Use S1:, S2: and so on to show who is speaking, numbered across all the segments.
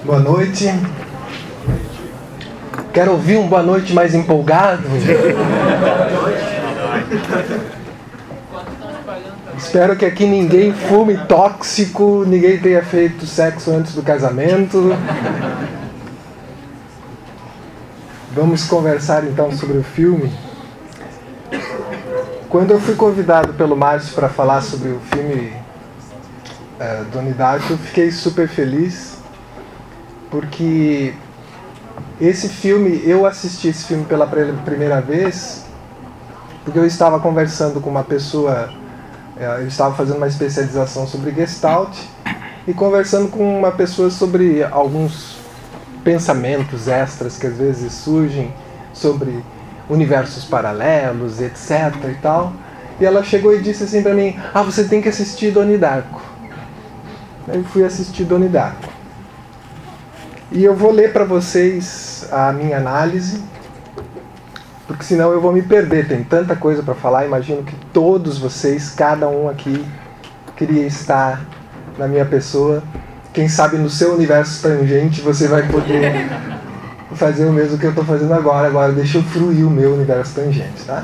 S1: Boa noite. Quero ouvir um boa noite mais empolgado? Espero que aqui ninguém fume tóxico, ninguém tenha feito sexo antes do casamento. Vamos conversar então sobre o filme. Quando eu fui convidado pelo Márcio para falar sobre o filme Donnie Darko, eu fiquei super feliz, porque esse filme, eu assisti esse filme pela primeira vez, porque eu estava conversando com uma pessoa, eu estava fazendo uma especialização sobre Gestalt, e conversando com uma pessoa sobre alguns pensamentos extras que às vezes surgem sobre universos paralelos, etc. e tal. E ela chegou e disse assim pra mim: você tem que assistir Donnie Darko. Eu fui assistir Donnie Darko. E eu vou ler para vocês a minha análise, porque senão eu vou me perder. Tem tanta coisa para falar. Imagino que todos vocês, cada um aqui, queria estar na minha pessoa. Quem sabe no seu universo tangente você vai poder fazer o mesmo que eu estou fazendo agora. Agora deixa eu fruir o meu universo tangente, tá?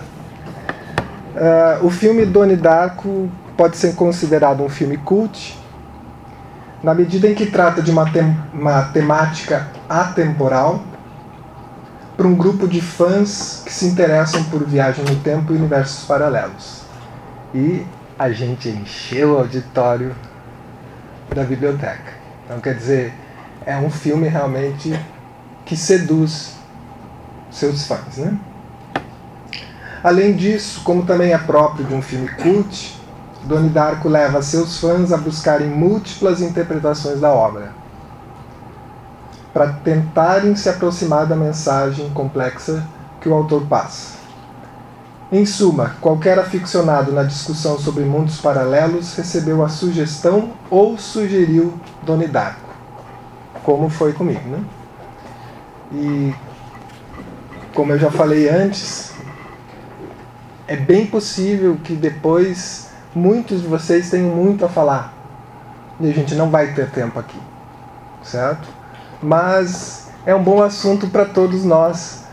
S1: O filme Donnie Darko pode ser considerado um filme cult, na medida em que trata de uma temática atemporal para um grupo de fãs que se interessam por viagem no tempo e universos paralelos. E a gente encheu o auditório da biblioteca. Então, quer dizer, é um filme realmente que seduz seus fãs, né? Além disso, como também é próprio de um filme cult, Donnie Darko leva seus fãs a buscarem múltiplas interpretações da obra, para tentarem se aproximar da mensagem complexa que o autor passa. Em suma, qualquer aficionado na discussão sobre mundos paralelos recebeu a sugestão ou sugeriu Donnie Darko, como foi comigo, né? E, como eu já falei antes, é bem possível que depois muitos de vocês tenham muito a falar. E a gente não vai ter tempo aqui, certo? Mas é um bom assunto para todos nós,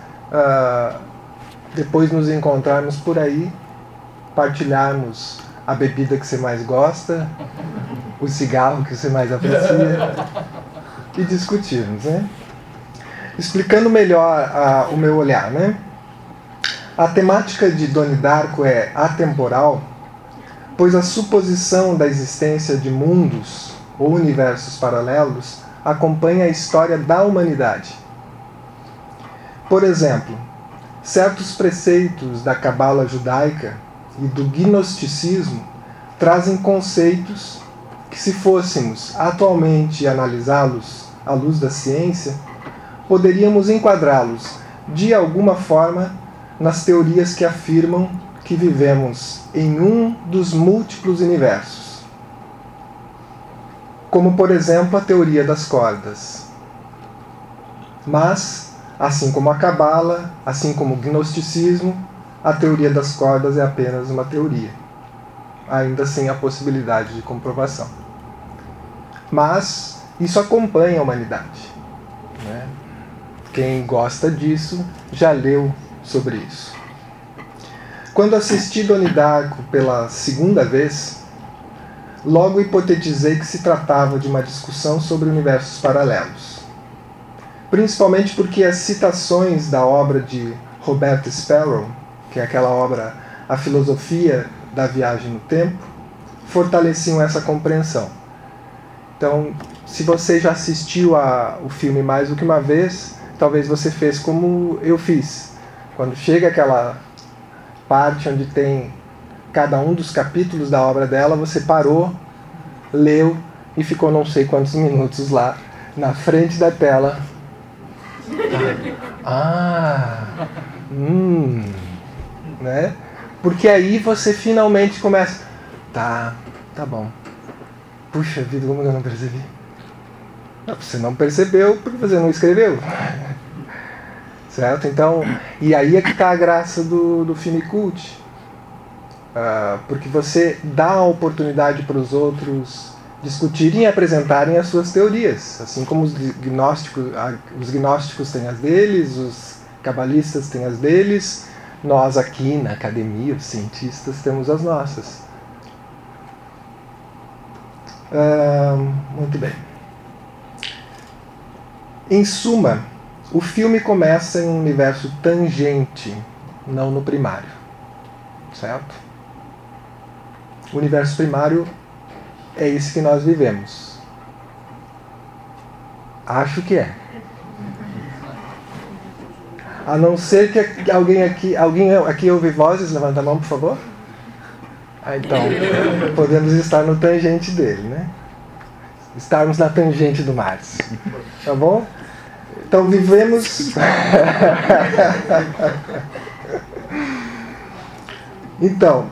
S1: depois nos encontrarmos por aí, partilharmos a bebida que você mais gosta, o cigarro que você mais aprecia, e discutirmos, né? Explicando melhor o meu olhar, né? A temática de Donnie Darko é atemporal, pois a suposição da existência de mundos ou universos paralelos acompanha a história da humanidade. Por exemplo, certos preceitos da cabala judaica e do gnosticismo trazem conceitos que, se fôssemos atualmente analisá-los à luz da ciência, poderíamos enquadrá-los de alguma forma nas teorias que afirmam que vivemos em um dos múltiplos universos, como por exemplo a teoria das cordas. Mas, assim como a cabala, assim como o gnosticismo, a teoria das cordas é apenas uma teoria, ainda sem a possibilidade de comprovação. Mas isso acompanha a humanidade, né? Quem gosta disso já leu sobre isso. Quando assisti Donnie Darko pela segunda vez, logo hipotetizei que se tratava de uma discussão sobre universos paralelos. Principalmente porque as citações da obra de Robert Sparrow, que é aquela obra A Filosofia da Viagem no Tempo, fortaleciam essa compreensão. Então, se você já assistiu o filme mais do que uma vez, talvez você fez como eu fiz. Quando chega aquela parte onde tem cada um dos capítulos da obra dela, você parou, leu e ficou não sei quantos minutos lá na frente da tela. Né? Porque aí você finalmente começa. Tá bom. Puxa vida, como eu não percebi? Você não percebeu porque você não escreveu. Certo? Então, e aí é que está a graça do filme cult. Porque você dá a oportunidade para os outros discutirem e apresentarem as suas teorias, assim como os gnósticos têm as deles, os cabalistas têm as deles, nós aqui na academia, os cientistas, temos as nossas. Muito bem. Em suma, o filme começa em um universo tangente, não no primário. Certo? O universo primário é esse que nós vivemos. Acho que é. A não ser que alguém aqui ouve vozes, levanta a mão, por favor. Então, podemos estar no tangente dele, né? Estarmos na tangente do Márcio. Tá bom? Então, vivemos... Então,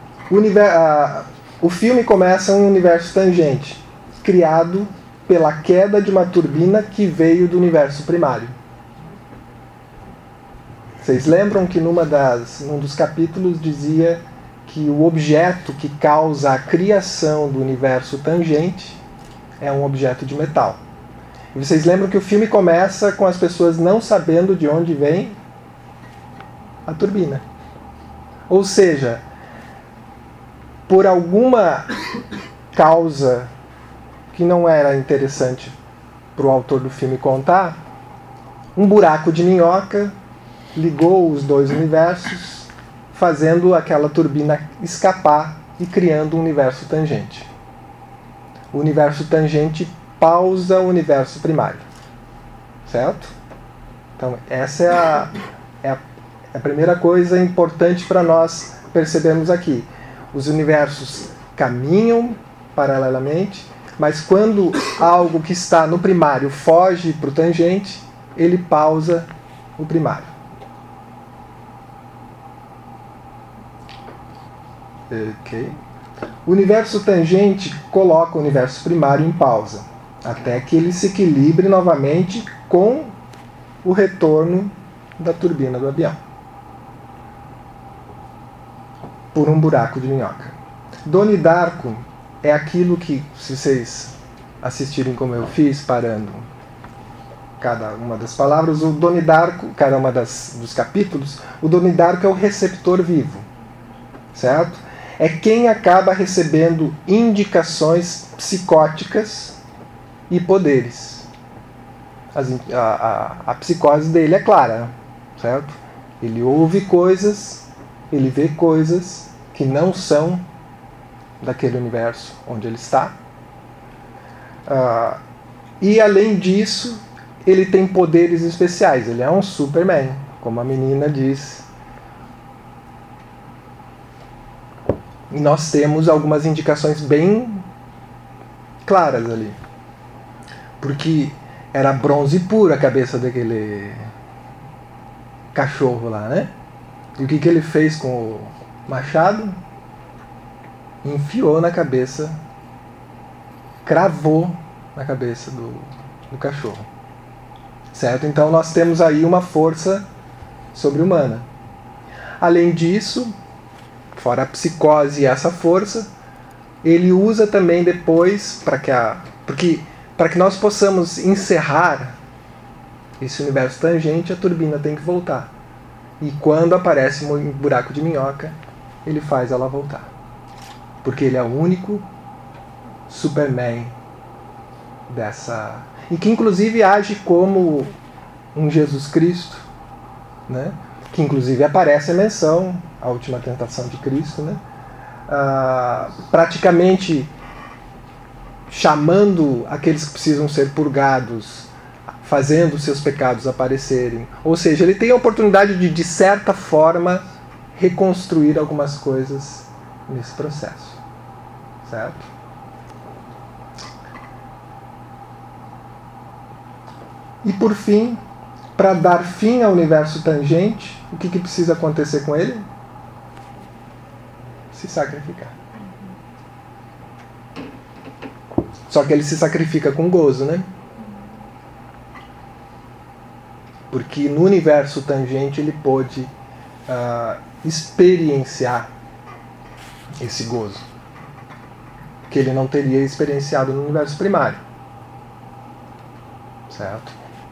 S1: o filme começa em um universo tangente, criado pela queda de uma turbina que veio do universo primário. Vocês lembram que num dos capítulos dizia que o objeto que causa a criação do universo tangente é um objeto de metal. E vocês lembram que o filme começa com as pessoas não sabendo de onde vem a turbina. Ou seja, por alguma causa que não era interessante para o autor do filme contar, um buraco de minhoca ligou os dois universos, fazendo aquela turbina escapar e criando um universo tangente. O universo tangente pausa o universo primário. Certo? Então, essa é a primeira coisa importante para nós percebermos aqui. Os universos caminham paralelamente, mas quando algo que está no primário foge para o tangente, ele pausa o primário. Ok. O universo tangente coloca o universo primário em pausa, até que ele se equilibre novamente com o retorno da turbina do avião, por um buraco de minhoca. Donnie Darko é aquilo que, se vocês assistirem como eu fiz, parando cada uma das palavras, o Donnie Darko, cada uma dos capítulos, o Donnie Darko é o receptor vivo, certo? É quem acaba recebendo indicações psicóticas e poderes. A psicose dele é clara, certo? Ele ouve coisas, ele vê coisas que não são daquele universo onde ele está. E além disso, ele tem poderes especiais. Ele é um Superman, como a menina diz. E nós temos algumas indicações bem claras ali. Porque era bronze puro a cabeça daquele cachorro lá, né? E o que ele fez com o machado? Enfiou na cabeça, cravou na cabeça do cachorro. Certo? Então nós temos aí uma força sobre-humana. Além disso, fora a psicose e essa força, ele usa também depois, para que nós possamos encerrar esse universo tangente, a turbina tem que voltar. E quando aparece um buraco de minhoca, ele faz ela voltar. Porque ele é o único Superman dessa... E que inclusive age como um Jesus Cristo, né? Que inclusive aparece a menção, a última tentação de Cristo, né? Praticamente chamando aqueles que precisam ser purgados, fazendo seus pecados aparecerem. Ou seja, ele tem a oportunidade de certa forma, reconstruir algumas coisas nesse processo. Certo? E por fim, para dar fim ao universo tangente, o que precisa acontecer com ele? Se sacrificar. Só que ele se sacrifica com gozo, né? Porque no universo tangente ele pôde experienciar esse gozo. que ele não teria experienciado no universo primário. Certo?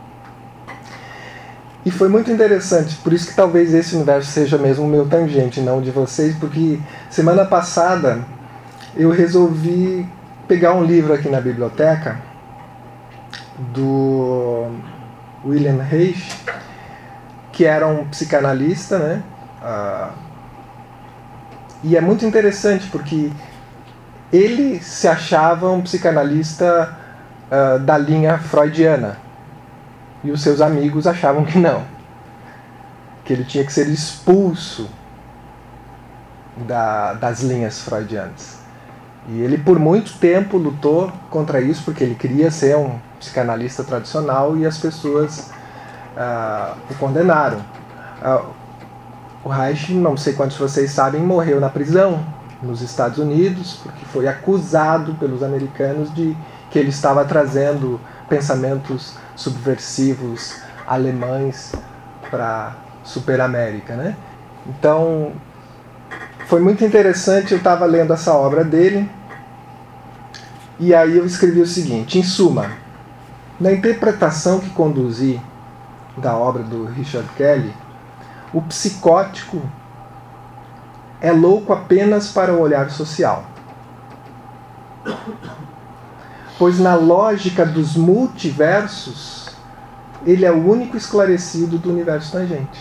S1: E foi muito interessante, por isso que talvez esse universo seja mesmo o meu tangente, não o de vocês, porque semana passada eu resolvi pegar um livro aqui na biblioteca do William Reich, que era um psicanalista, né? E é muito interessante porque ele se achava um psicanalista da linha freudiana e os seus amigos achavam que não, que ele tinha que ser expulso das linhas freudianas. E ele por muito tempo lutou contra isso porque ele queria ser um psicanalista tradicional e as pessoas o condenaram. O Reich, não sei quantos de vocês sabem, morreu na prisão nos Estados Unidos porque foi acusado pelos americanos de que ele estava trazendo pensamentos subversivos alemães para a Superamérica, né? Então, foi muito interessante, eu estava lendo essa obra dele, e aí eu escrevi o seguinte: em suma, na interpretação que conduzi da obra do Richard Kelly, o psicótico é louco apenas para o olhar social. Pois na lógica dos multiversos, ele é o único esclarecido do universo tangente.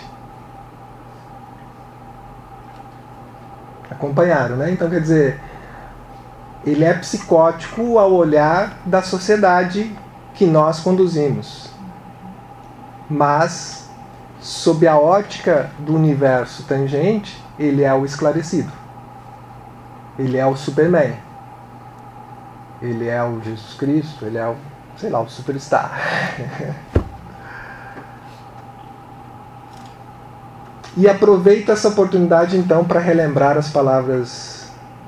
S1: Acompanharam, né? Então, quer dizer, ele é psicótico ao olhar da sociedade que nós conduzimos. Mas, sob a ótica do universo tangente, ele é o esclarecido. Ele é o Superman. Ele é o Jesus Cristo, ele é o, sei lá, o superstar. E aproveito essa oportunidade então para relembrar as palavras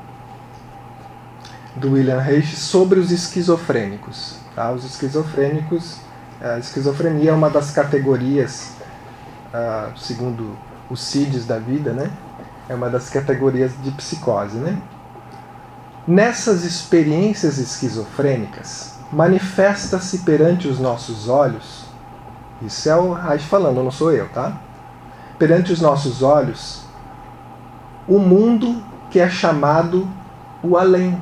S1: do William Reich sobre os esquizofrênicos. Tá? Os esquizofrênicos, a esquizofrenia é uma das categorias, segundo os CIDs da vida, né? É uma das categorias de psicose, né? Nessas experiências esquizofrênicas, manifesta-se perante os nossos olhos, isso é o Reich falando, não sou eu, tá? Perante os nossos olhos, o mundo que é chamado o além.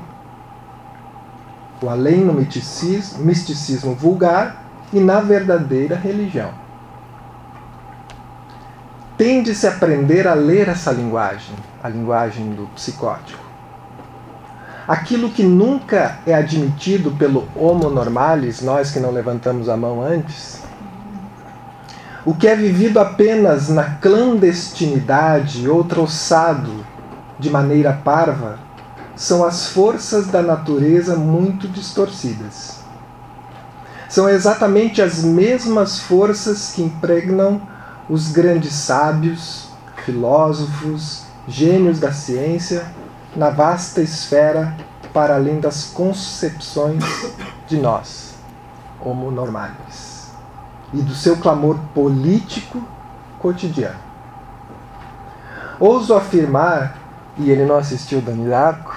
S1: O além no misticismo vulgar e na verdadeira religião. Tende-se a aprender a ler essa linguagem, a linguagem do psicótico. Aquilo que nunca é admitido pelo homo normalis, nós que não levantamos a mão antes, o que é vivido apenas na clandestinidade ou troçado de maneira parva, são as forças da natureza muito distorcidas. São exatamente as mesmas forças que impregnam os grandes sábios, filósofos, gênios da ciência, na vasta esfera para além das concepções de nós, homo normalis, e do seu clamor político cotidiano. Ouso afirmar, e ele não assistiu Donnie Darko,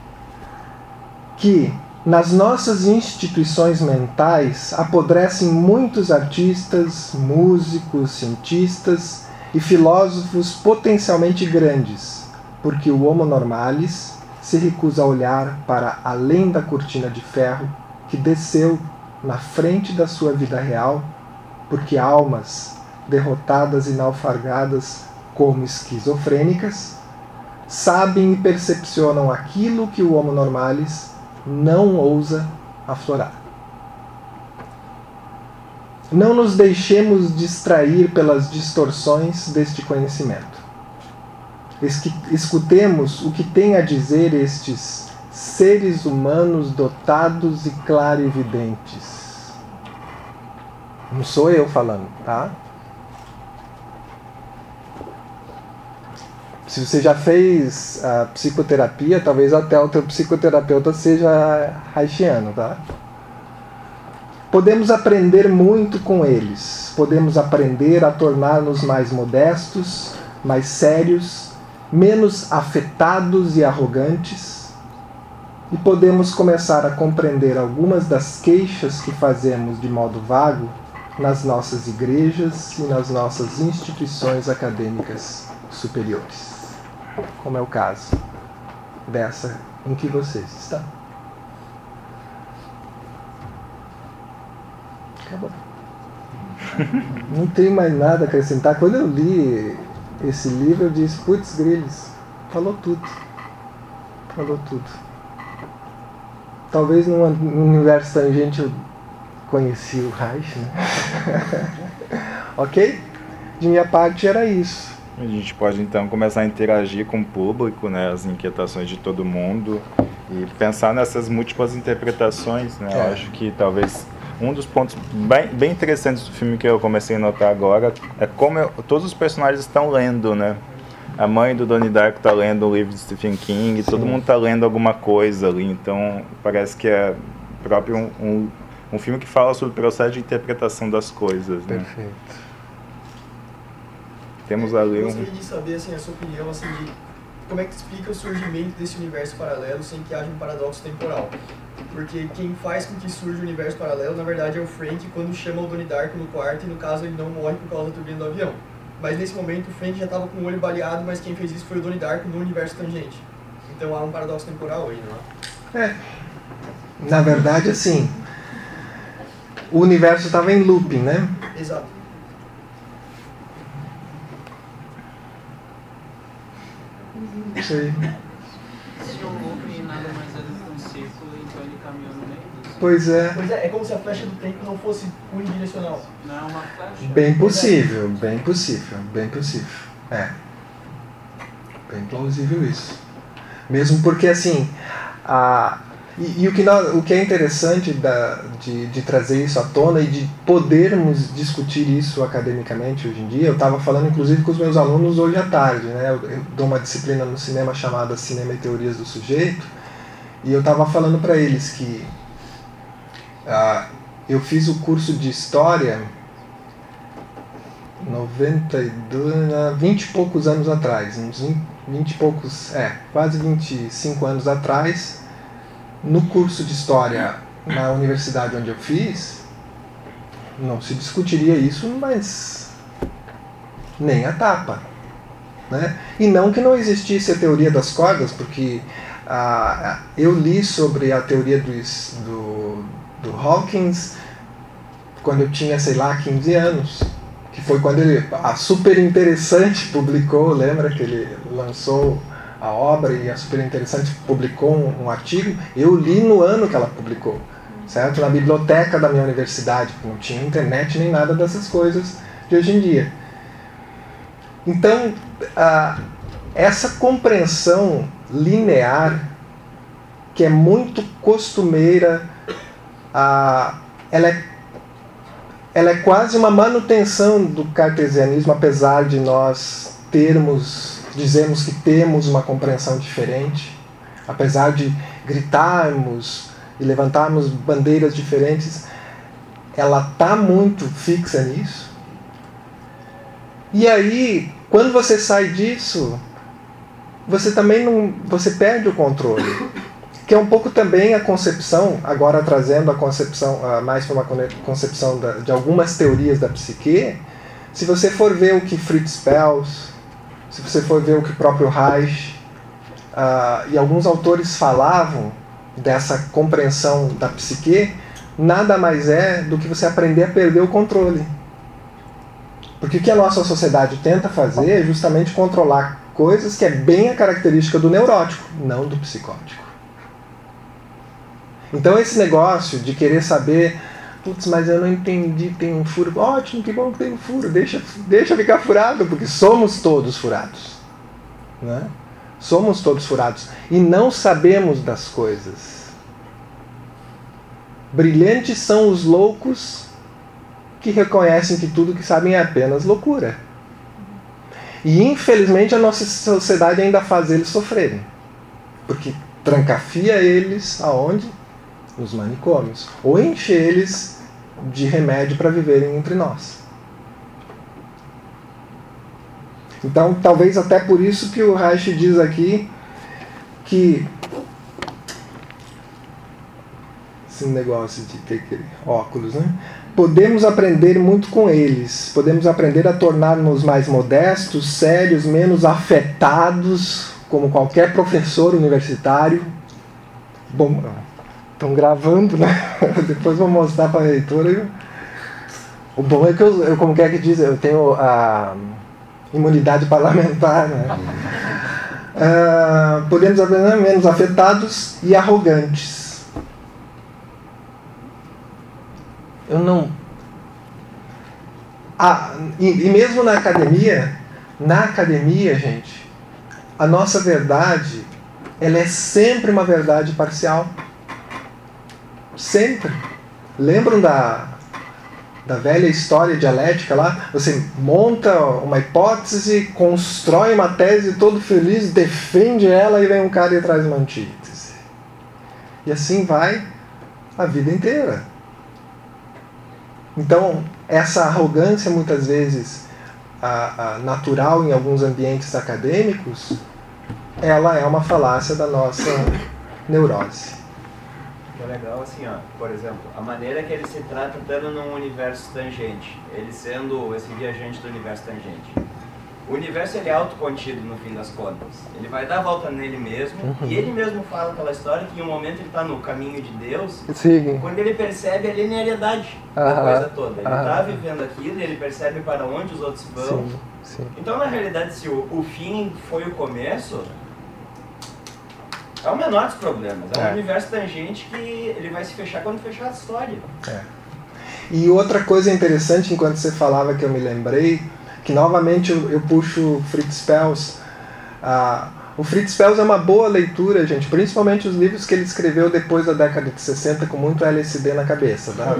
S1: que nas nossas instituições mentais apodrecem muitos artistas, músicos, cientistas e filósofos potencialmente grandes, porque o homo normalis se recusa a olhar para além da cortina de ferro que desceu na frente da sua vida real, porque almas derrotadas e naufragadas como esquizofrênicas sabem e percepcionam aquilo que o homo normalis não ousa aflorar. Não nos deixemos distrair pelas distorções deste conhecimento. Escutemos o que têm a dizer estes seres humanos dotados e clarividentes. Não sou eu falando, tá? Se você já fez a psicoterapia, talvez até o teu psicoterapeuta seja reichiano, tá? Podemos aprender muito com eles. Podemos aprender a tornar-nos mais modestos, mais sérios, menos afetados e arrogantes. e podemos começar a compreender algumas das queixas que fazemos de modo vago nas nossas igrejas e nas nossas instituições acadêmicas superiores, como é o caso dessa em que vocês estão. Acabou. Não tem mais nada a acrescentar. Quando eu li esse livro, eu disse, putz, grilos, falou tudo. Falou tudo. Talvez num universo tangente eu conheci o Reich, né? Ok? De minha parte era isso.
S2: A gente pode então começar a interagir com o público, né, as inquietações de todo mundo e pensar nessas múltiplas interpretações, né? Eu acho que talvez um dos pontos bem interessantes do filme que eu comecei a notar agora é como todos os personagens estão lendo, né? A mãe do Donnie Darko está lendo o livro de Stephen King, sim. Todo mundo está lendo alguma coisa ali, então parece que é próprio um filme que fala sobre o processo de interpretação das coisas, né?
S1: Perfeito.
S2: Temos ali
S3: Eu gostaria de saber assim, a sua opinião assim, de como é que explica o surgimento desse universo paralelo sem que haja um paradoxo temporal. Porque quem faz com que surja o universo paralelo, na verdade, é o Frank quando chama o Donnie Darko no quarto e, no caso, ele não morre por causa da turbina do avião. Mas nesse momento o Frank já estava com o olho baleado, mas quem fez isso foi o Donnie Darko no universo tangente. Então há um paradoxo temporal aí, não é?
S1: Na verdade, assim, o universo estava em looping, né?
S3: Exato.
S1: Sei.
S4: Se o looping nada mais é do que um círculo, então ele caminhou no meio disso.
S1: Pois é.
S3: Pois é como se a flecha do tempo não fosse unidirecional.
S4: Não é uma flecha?
S1: Bem possível, bem possível, bem possível. É. Bem plausível isso. Mesmo porque, assim, o que é interessante de trazer isso à tona e de podermos discutir isso academicamente hoje em dia, eu estava falando inclusive com os meus alunos hoje à tarde, né? Eu dou uma disciplina no cinema chamada Cinema e Teorias do Sujeito, e eu estava falando para eles que eu fiz o curso de História 20 e poucos anos atrás, uns 20 e poucos, quase 25 anos atrás. No curso de História na universidade onde eu fiz, não se discutiria isso, mas nem a tapa, né? E não que não existisse a teoria das cordas, porque eu li sobre a teoria do Hawkins quando eu tinha, sei lá, 15 anos, que foi quando a Super Interessante publicou, lembra que ele lançou a obra e a Super Interessante publicou um artigo, eu li no ano que ela publicou, certo? Na biblioteca da minha universidade, porque não tinha internet nem nada dessas coisas de hoje em dia. Então, essa compreensão linear, que é muito costumeira, ela é quase uma manutenção do cartesianismo, apesar de nós dizemos que temos uma compreensão diferente, apesar de gritarmos e levantarmos bandeiras diferentes, ela está muito fixa nisso. E aí, quando você sai disso, você perde o controle, que é um pouco também a concepção, agora trazendo a concepção mais para uma concepção de algumas teorias da psique. Se você for ver o que Fritz Perls, se você for ver o que o próprio Reich e alguns autores falavam dessa compreensão da psique, nada mais é do que você aprender a perder o controle. Porque o que a nossa sociedade tenta fazer é justamente controlar coisas que é bem a característica do neurótico, não do psicótico. Então esse negócio de querer saber, putz, mas eu não entendi, tem um furo. Ótimo, que bom que tem um furo, deixa ficar furado, porque somos todos furados, né? Somos todos furados e não sabemos das coisas. Brilhantes são os loucos que reconhecem que tudo que sabem é apenas loucura. E infelizmente a nossa sociedade ainda faz eles sofrerem, porque trancafia eles aonde? Nos manicômios, ou enche eles de remédio para viverem entre nós. Então, talvez até por isso que o Reich diz aqui que esse negócio de ter aquele óculos, né? Podemos aprender muito com eles. Podemos aprender a tornar-nos mais modestos, sérios, menos afetados, como qualquer professor universitário. Bom, estão gravando, né? Depois vou mostrar para a reitora. O bom é que eu, como é que diz, eu tenho a imunidade parlamentar, né? Podemos aprender menos afetados e arrogantes. Eu não... e mesmo na academia, gente, a nossa verdade, ela é sempre uma verdade parcial. Sempre. Lembram da velha história dialética lá? Você monta uma hipótese, constrói uma tese todo feliz, defende ela e vem um cara e traz uma antítese. E assim vai a vida inteira. Então, essa arrogância, muitas vezes natural em alguns ambientes acadêmicos, ela é uma falácia da nossa neurose.
S5: É legal assim, ó, por exemplo, a maneira que ele se trata estando num universo tangente, ele sendo esse viajante do universo tangente. O universo ele é autocontido no fim das contas. Ele vai dar a volta nele mesmo, e ele mesmo fala aquela história que em um momento ele está no caminho de Deus,
S1: Sim.
S5: Quando ele percebe a linearidade da coisa toda. Ele está vivendo aquilo e ele percebe para onde os outros vão.
S1: Sim.
S5: Então, na realidade, se o fim foi o começo, é o menor dos problemas. É um universo tangente que ele vai se fechar quando fechar a história.
S1: E outra coisa interessante, enquanto você falava que eu me lembrei, que novamente eu puxo o Fritz Perls. O Fritz Perls é uma boa leitura, gente, principalmente os livros que ele escreveu depois da década de 60, com muito LSD na cabeça. Tá?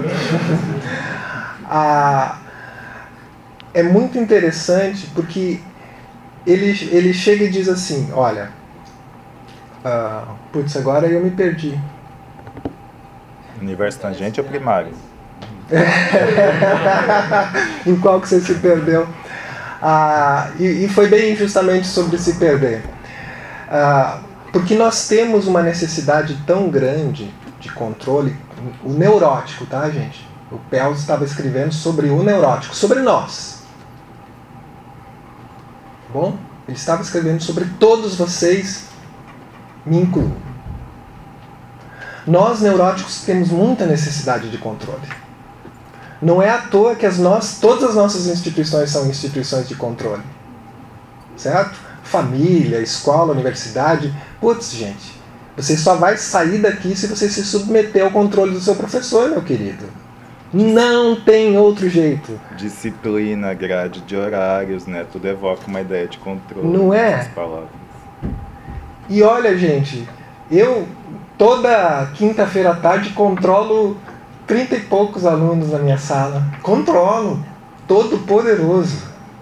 S1: É muito interessante porque ele chega e diz assim, olha, putz, agora eu me perdi.
S2: Universo tangente ou primário?
S1: Em qual que você se perdeu? E foi bem justamente sobre se perder. Porque nós temos uma necessidade tão grande de controle, o neurótico, tá, gente? O Perls estava escrevendo sobre o neurótico, sobre nós. Bom, ele estava escrevendo sobre todos vocês, me incluo. Nós, neuróticos, temos muita necessidade de controle. Não é à toa que todas as nossas instituições são instituições de controle. Certo? Família, escola, universidade. Putz, gente, você só vai sair daqui se você se submeter ao controle do seu professor, meu querido. Não tem outro jeito.
S2: Disciplina, grade de horários, né? Tudo evoca uma ideia de controle.
S1: Não é?
S2: Essas palavras.
S1: E olha, gente, eu toda quinta-feira à tarde controlo 30 e poucos alunos na minha sala. Controlo. Todo poderoso.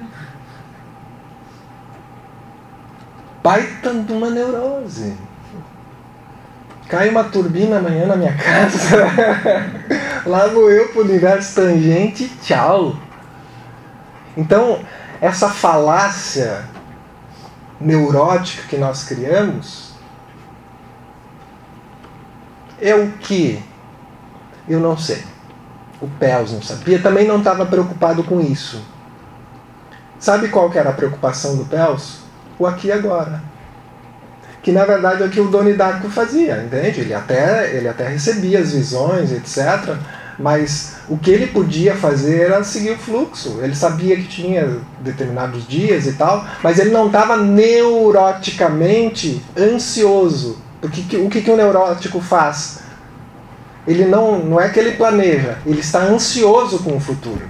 S1: Baita de uma neurose. Cai uma turbina amanhã na minha casa. Lá vou eu pro universo tangente. Tchau. Então, essa falácia neurótica que nós criamos é o que? Eu não sei. O Perls não sabia. Também não estava preocupado com isso. Sabe qual que era a preocupação do Perls? O aqui e agora. Que na verdade é o que o Donnie Darko fazia, entende? Ele até recebia as visões, etc. Mas o que ele podia fazer era seguir o fluxo. Ele sabia que tinha determinados dias e tal, mas ele não estava neuroticamente ansioso. Porque o que o neurótico faz? Ele não é que ele planeja, ele está ansioso com o futuro.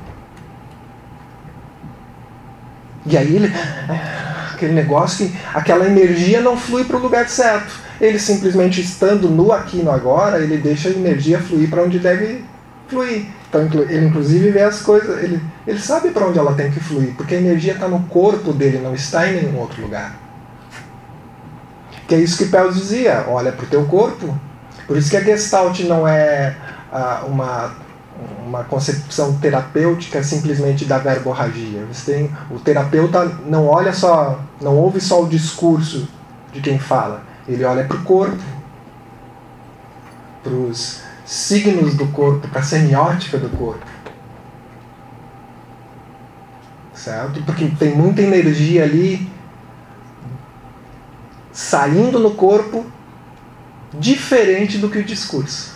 S1: E aí aquele negócio que aquela energia não flui para o lugar certo. Ele simplesmente estando no aqui e no agora, ele deixa a energia fluir para onde deve fluir. Então ele inclusive vê as coisas, ele sabe para onde ela tem que fluir, porque a energia está no corpo dele, não está em nenhum outro lugar. Que é isso que Perls dizia, olha para o teu corpo. Por isso que a Gestalt não é uma concepção terapêutica simplesmente da verborragia. O terapeuta não ouve só o discurso de quem fala, ele olha para o corpo, para os signos do corpo, para a semiótica do corpo. Certo? Porque tem muita energia ali saindo no corpo, diferente do que o discurso.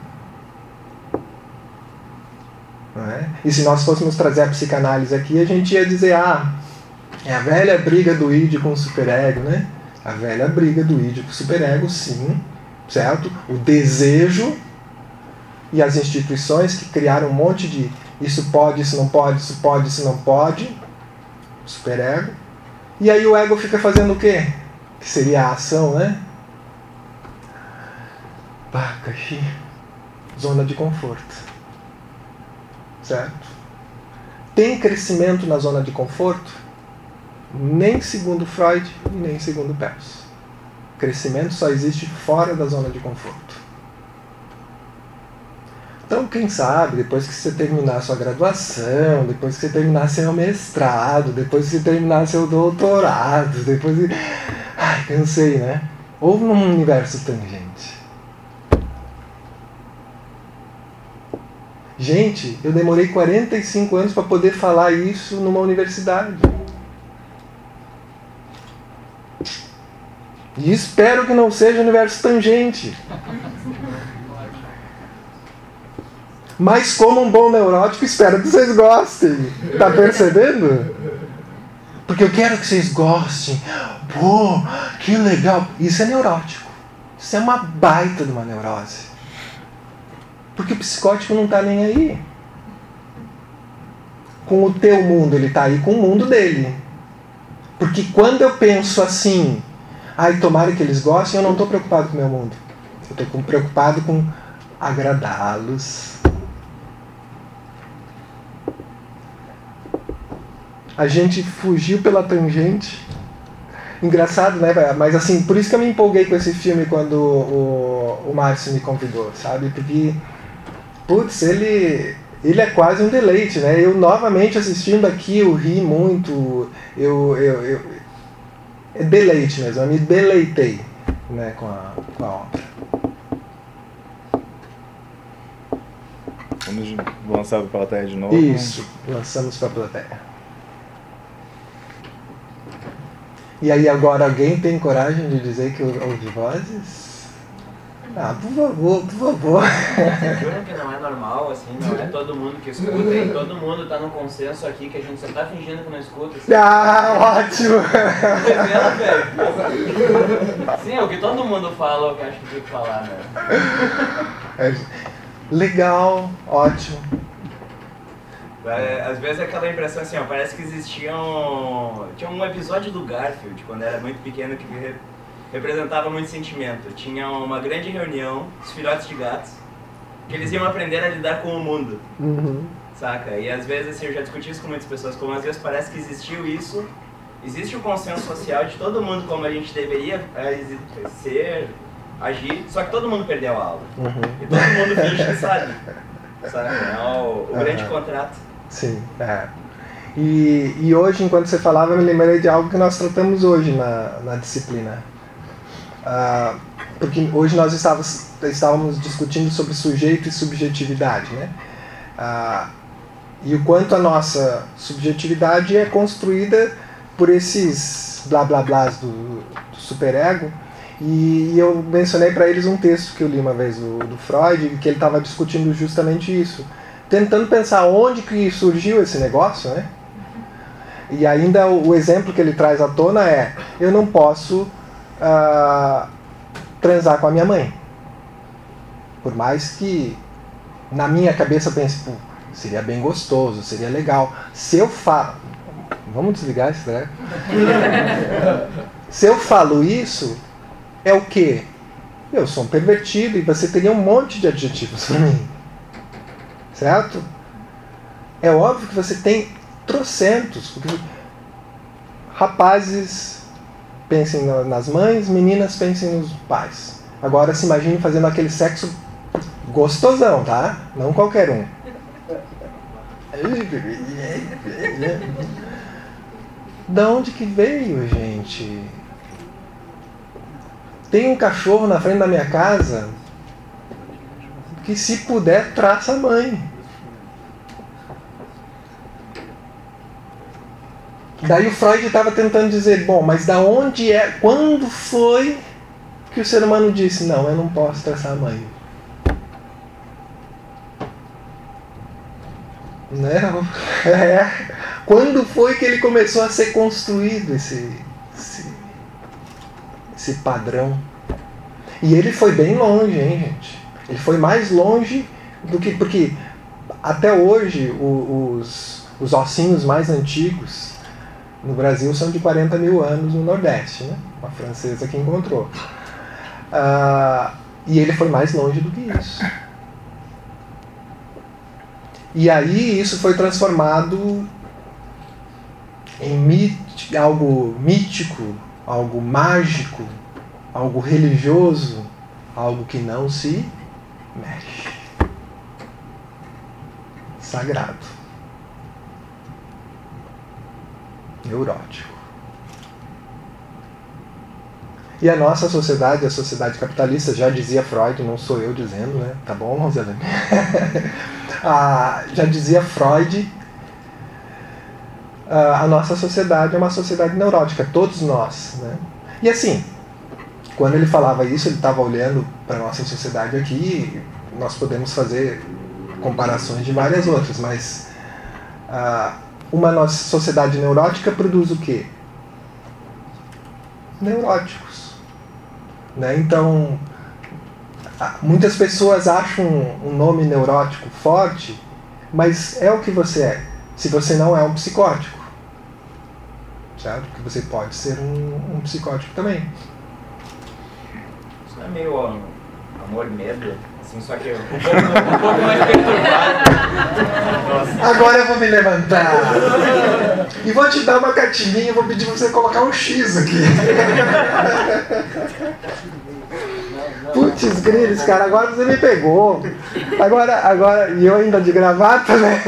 S1: Não é? E se nós fôssemos trazer a psicanálise aqui, a gente ia dizer, é a velha briga do id com o superego, né? A velha briga do id com o superego, sim, certo? O desejo e as instituições que criaram um monte de isso pode, isso não pode, isso pode, isso não pode, superego. E aí o ego fica fazendo o quê? Que seria a ação, né? Bacaxi, zona de conforto. Certo? Tem crescimento na zona de conforto? Nem segundo Freud e nem segundo Peirce. Crescimento só existe fora da zona de conforto. Então, quem sabe, depois que você terminar sua graduação, depois que você terminar seu mestrado, depois que você terminar seu doutorado, depois de... Ai, cansei, né? Ou num universo tangente. Gente, eu demorei 45 anos para poder falar isso numa universidade. E espero que não seja universo tangente. Mas como um bom neurótico, espero que vocês gostem. Tá percebendo? Porque eu quero que vocês gostem. Pô, que legal. Isso é neurótico. Isso é uma baita de uma neurose. Porque o psicótico não está nem aí. Com o teu mundo, ele está aí com o mundo dele. Porque quando eu penso assim, tomara que eles gostem, eu não estou preocupado com o meu mundo. Eu estou preocupado com agradá-los. A gente fugiu pela tangente. Engraçado, né? Mas assim, por isso que eu me empolguei com esse filme quando o Márcio me convidou, sabe? Porque... Putz, ele é quase um deleite, né? Eu novamente assistindo aqui, eu ri muito, é deleite mesmo, eu me deleitei, né, com a obra.
S2: Vamos lançar para a plateia de novo?
S1: Isso, lançamos para a plateia. E aí agora alguém tem coragem de dizer que ouve vozes? Por favor, por favor.
S5: Vocês juram que não é normal, assim, não é todo mundo que escuta e todo mundo tá no consenso aqui que a gente só tá fingindo que não escuta. Assim.
S1: Ótimo!
S5: Sim, é o que todo mundo fala, o que eu acho que tem que falar, né?
S1: Legal, ótimo.
S5: Às vezes é aquela impressão assim, parece que tinha um episódio do Garfield, quando era muito pequeno, que representava muito sentimento. Tinha uma grande reunião dos filhotes de gatos que eles iam aprender a lidar com o mundo. Saca? E às vezes, assim, eu já discuti isso com muitas pessoas, como às vezes parece que existe o consenso social de todo mundo como a gente deveria ser, agir, só que todo mundo perdeu a aula. E todo mundo finge que sabe. Saca? É o grande contrato.
S1: Sim, E hoje, enquanto você falava, eu me lembrei de algo que nós tratamos hoje na disciplina. Porque hoje nós estávamos discutindo sobre sujeito e subjetividade, né? E o quanto a nossa subjetividade é construída por esses blá blá blás do superego. E eu mencionei para eles um texto que eu li uma vez do Freud, que ele estava discutindo justamente isso, tentando pensar onde que surgiu esse negócio, né? E ainda o exemplo que ele traz à tona é: eu não posso transar com a minha mãe, por mais que na minha cabeça pense, seria bem gostoso, seria legal. Se eu falo, vamos desligar isso, né? Se eu falo isso, é o quê? Eu sou um pervertido, e você teria um monte de adjetivos para mim, certo? É óbvio que você tem trocentos, porque rapazes pensem nas mães, meninas pensem nos pais. Agora se imagine fazendo aquele sexo gostosão, tá? Não qualquer um. Da onde que veio, gente? Tem um cachorro na frente da minha casa que, se puder, traça a mãe. Daí o Freud estava tentando dizer, bom, mas da onde é, quando foi que o ser humano disse, não, eu não posso traçar a mãe? Não. Quando foi que ele começou a ser construído esse padrão? E ele foi bem longe, hein, gente? Ele foi mais longe do que... Porque até hoje os ossinhos mais antigos no Brasil são de 40 mil anos no Nordeste, né? Uma francesa que encontrou. E ele foi mais longe do que isso. E aí isso foi transformado em algo mítico, algo mágico, algo religioso, algo que não se mexe. Sagrado. Neurótico. E a nossa sociedade, a sociedade capitalista, já dizia Freud, não sou eu dizendo, né? Tá bom, Roselene? Já dizia Freud, a nossa sociedade é uma sociedade neurótica, todos nós, né? E assim, quando ele falava isso, ele estava olhando para a nossa sociedade aqui, nós podemos fazer comparações de várias outras, mas uma nossa sociedade neurótica produz o quê? Neuróticos. Né? Então, muitas pessoas acham um nome neurótico forte, mas é o que você é, se você não é um psicótico. Certo? Porque você pode ser um psicótico também.
S5: Isso não é meio amor e medo? Assim, só que um pouco mais perturbado.
S1: Agora eu vou me levantar e vou te dar uma cartilinha, vou pedir pra você colocar um X aqui. Putz, grilhos, cara, agora você me pegou. Agora, e eu ainda de gravata, né?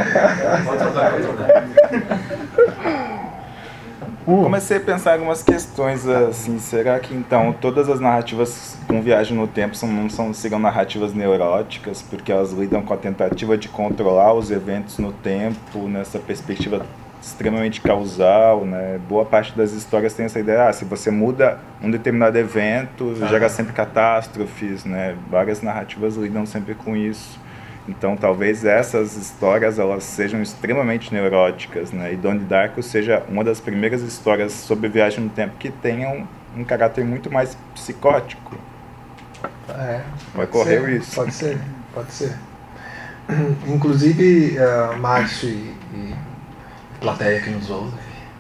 S2: Comecei a pensar em algumas questões assim, será que então todas as narrativas com viagem no tempo não sigam narrativas neuróticas, porque elas lidam com a tentativa de controlar os eventos no tempo, nessa perspectiva extremamente causal, né? Boa parte das histórias tem essa ideia, se você muda um determinado evento, gera sempre catástrofes, né? Várias narrativas lidam sempre com isso. Então, talvez essas histórias elas sejam extremamente neuróticas, né? E Donnie Darko seja uma das primeiras histórias sobre viagem no tempo que tenham um caráter muito mais psicótico. Ocorreu isso.
S1: Pode ser. Inclusive, Márcio e plateia que nos ouve,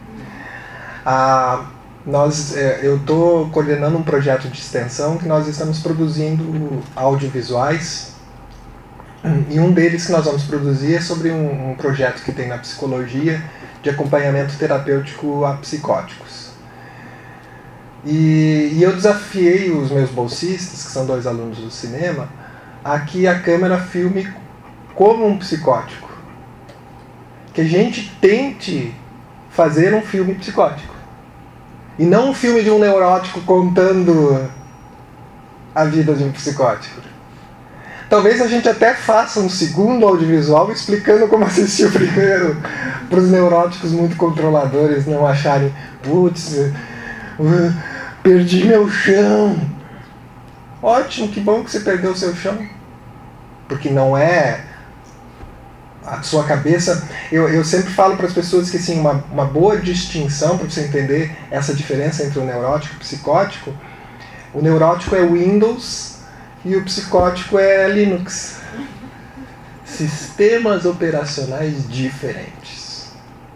S1: eu estou coordenando um projeto de extensão que nós estamos produzindo audiovisuais. E um deles que nós vamos produzir é sobre um projeto que tem na psicologia de acompanhamento terapêutico a psicóticos. E eu desafiei os meus bolsistas, que são 2 alunos do cinema, a que a câmera filme como um psicótico. Que a gente tente fazer um filme psicótico. E não um filme de um neurótico contando a vida de um psicótico. Talvez a gente até faça um segundo audiovisual explicando como assistir o primeiro, para os neuróticos muito controladores não acharem, putz, perdi meu chão. Ótimo, que bom que você perdeu o seu chão. Porque não é a sua cabeça... Eu sempre falo para as pessoas que assim, uma boa distinção para você entender essa diferença entre o neurótico e o psicótico. O neurótico é Windows e o psicótico é Linux. Sistemas operacionais diferentes.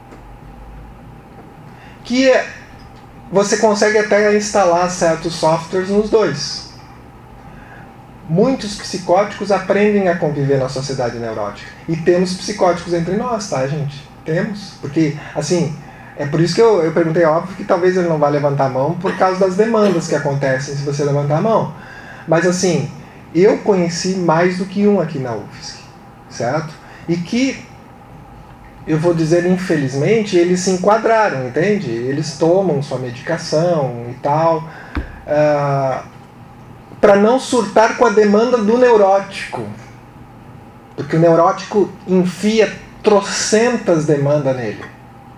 S1: Que você consegue até instalar certos softwares nos dois. Muitos psicóticos aprendem a conviver na sociedade neurótica. E temos psicóticos entre nós, tá, gente? Temos. Porque, assim, é por isso que eu perguntei, óbvio que talvez ele não vá levantar a mão por causa das demandas que acontecem se você levantar a mão. Mas assim, eu conheci mais do que um aqui na UFSC, certo? E que, eu vou dizer infelizmente, eles se enquadraram, entende? Eles tomam sua medicação e tal. para não surtar com a demanda do neurótico. Porque o neurótico enfia trocentas demandas nele.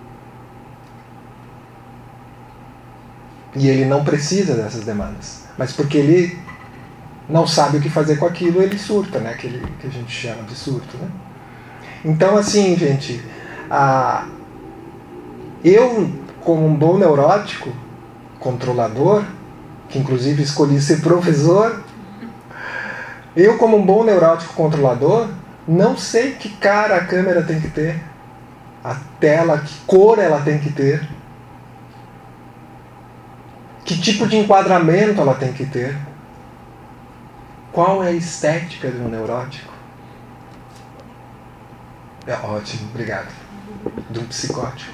S1: E ele não precisa dessas demandas. Mas porque ele não sabe o que fazer com aquilo, ele surta, né? Aquele que a gente chama de surto, né? Então, assim, gente, eu, como um bom neurótico, controlador, que inclusive escolhi ser professor, eu, como um bom neurótico controlador, não sei que cara a câmera tem que ter, a tela, que cor ela tem que ter, que tipo de enquadramento ela tem que ter, qual é a estética de um neurótico. É ótimo, obrigado. De um psicótico.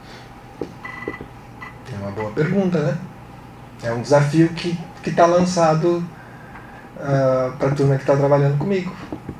S1: É uma boa pergunta, né? É um desafio que está lançado para a turma que está trabalhando comigo.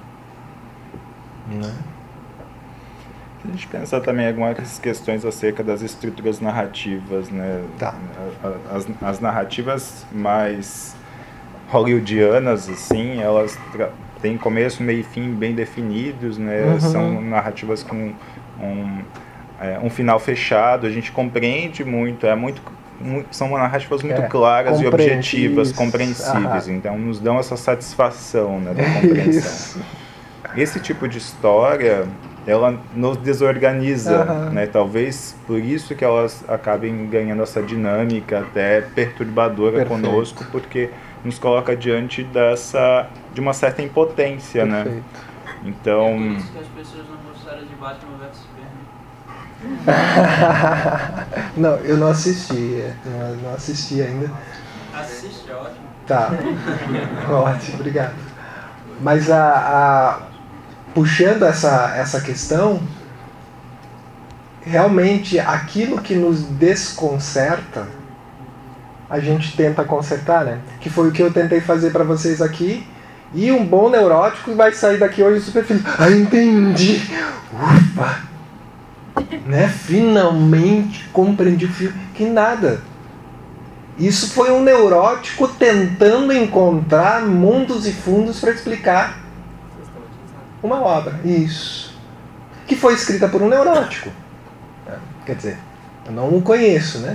S1: Né?
S2: A gente pensar também algumas questões acerca das estruturas narrativas, né?
S1: Tá.
S2: As narrativas mais hollywoodianas, assim, elas têm começo, meio e fim bem definidos, né?
S1: Uhum.
S2: São narrativas com um final fechado, a gente compreende muito, são narrativas muito claras e objetivas, compreensíveis, então nos dão essa satisfação, né, da compreensão. Esse tipo de história, ela nos desorganiza, né? Talvez por isso que elas acabem ganhando essa dinâmica até perturbadora conosco, porque nos coloca diante de uma certa impotência, né? Então...
S4: É por isso que as pessoas não gostaram de Batman vs Superman.
S1: Não, eu não assisti, não assisti ainda.
S4: Assiste, é ótimo.
S1: Tá, ótimo, obrigado. Mas puxando essa questão, realmente aquilo que nos desconcerta, a gente tenta consertar, né? Que foi o que eu tentei fazer para vocês aqui. E um bom neurótico vai sair daqui hoje super feliz. Entendi! Ufa! Né? Finalmente compreendi o filme. Que nada. Isso foi um neurótico tentando encontrar mundos e fundos para explicar uma obra. Isso. Que foi escrita por um neurótico. Quer dizer, eu não o conheço, né?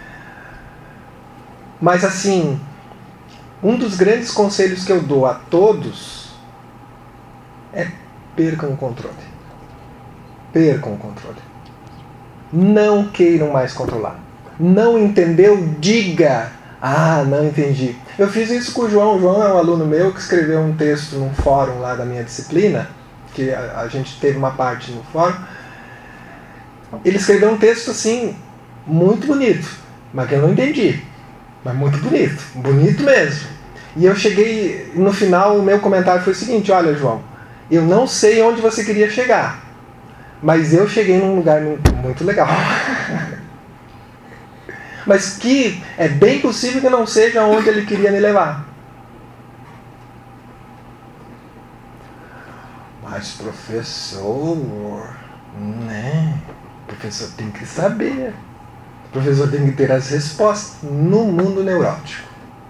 S1: Mas assim, um dos grandes conselhos que eu dou a todos é percam o controle. Percam o controle. Não queiram mais controlar. Não entendeu? Diga. Não entendi. Eu fiz isso com o João. O João é um aluno meu que escreveu um texto num fórum lá da minha disciplina, que a gente teve uma parte no fórum. Ele escreveu um texto assim, muito bonito, mas que eu não entendi. Mas muito bonito. Bonito mesmo. E eu cheguei, no final, o meu comentário foi o seguinte: olha, João, eu não sei onde você queria chegar, mas eu cheguei num lugar muito legal. Mas que é bem possível que não seja onde ele queria me levar. Mas professor, né? Professor tem que saber. O professor tem que ter as respostas no mundo neurótico.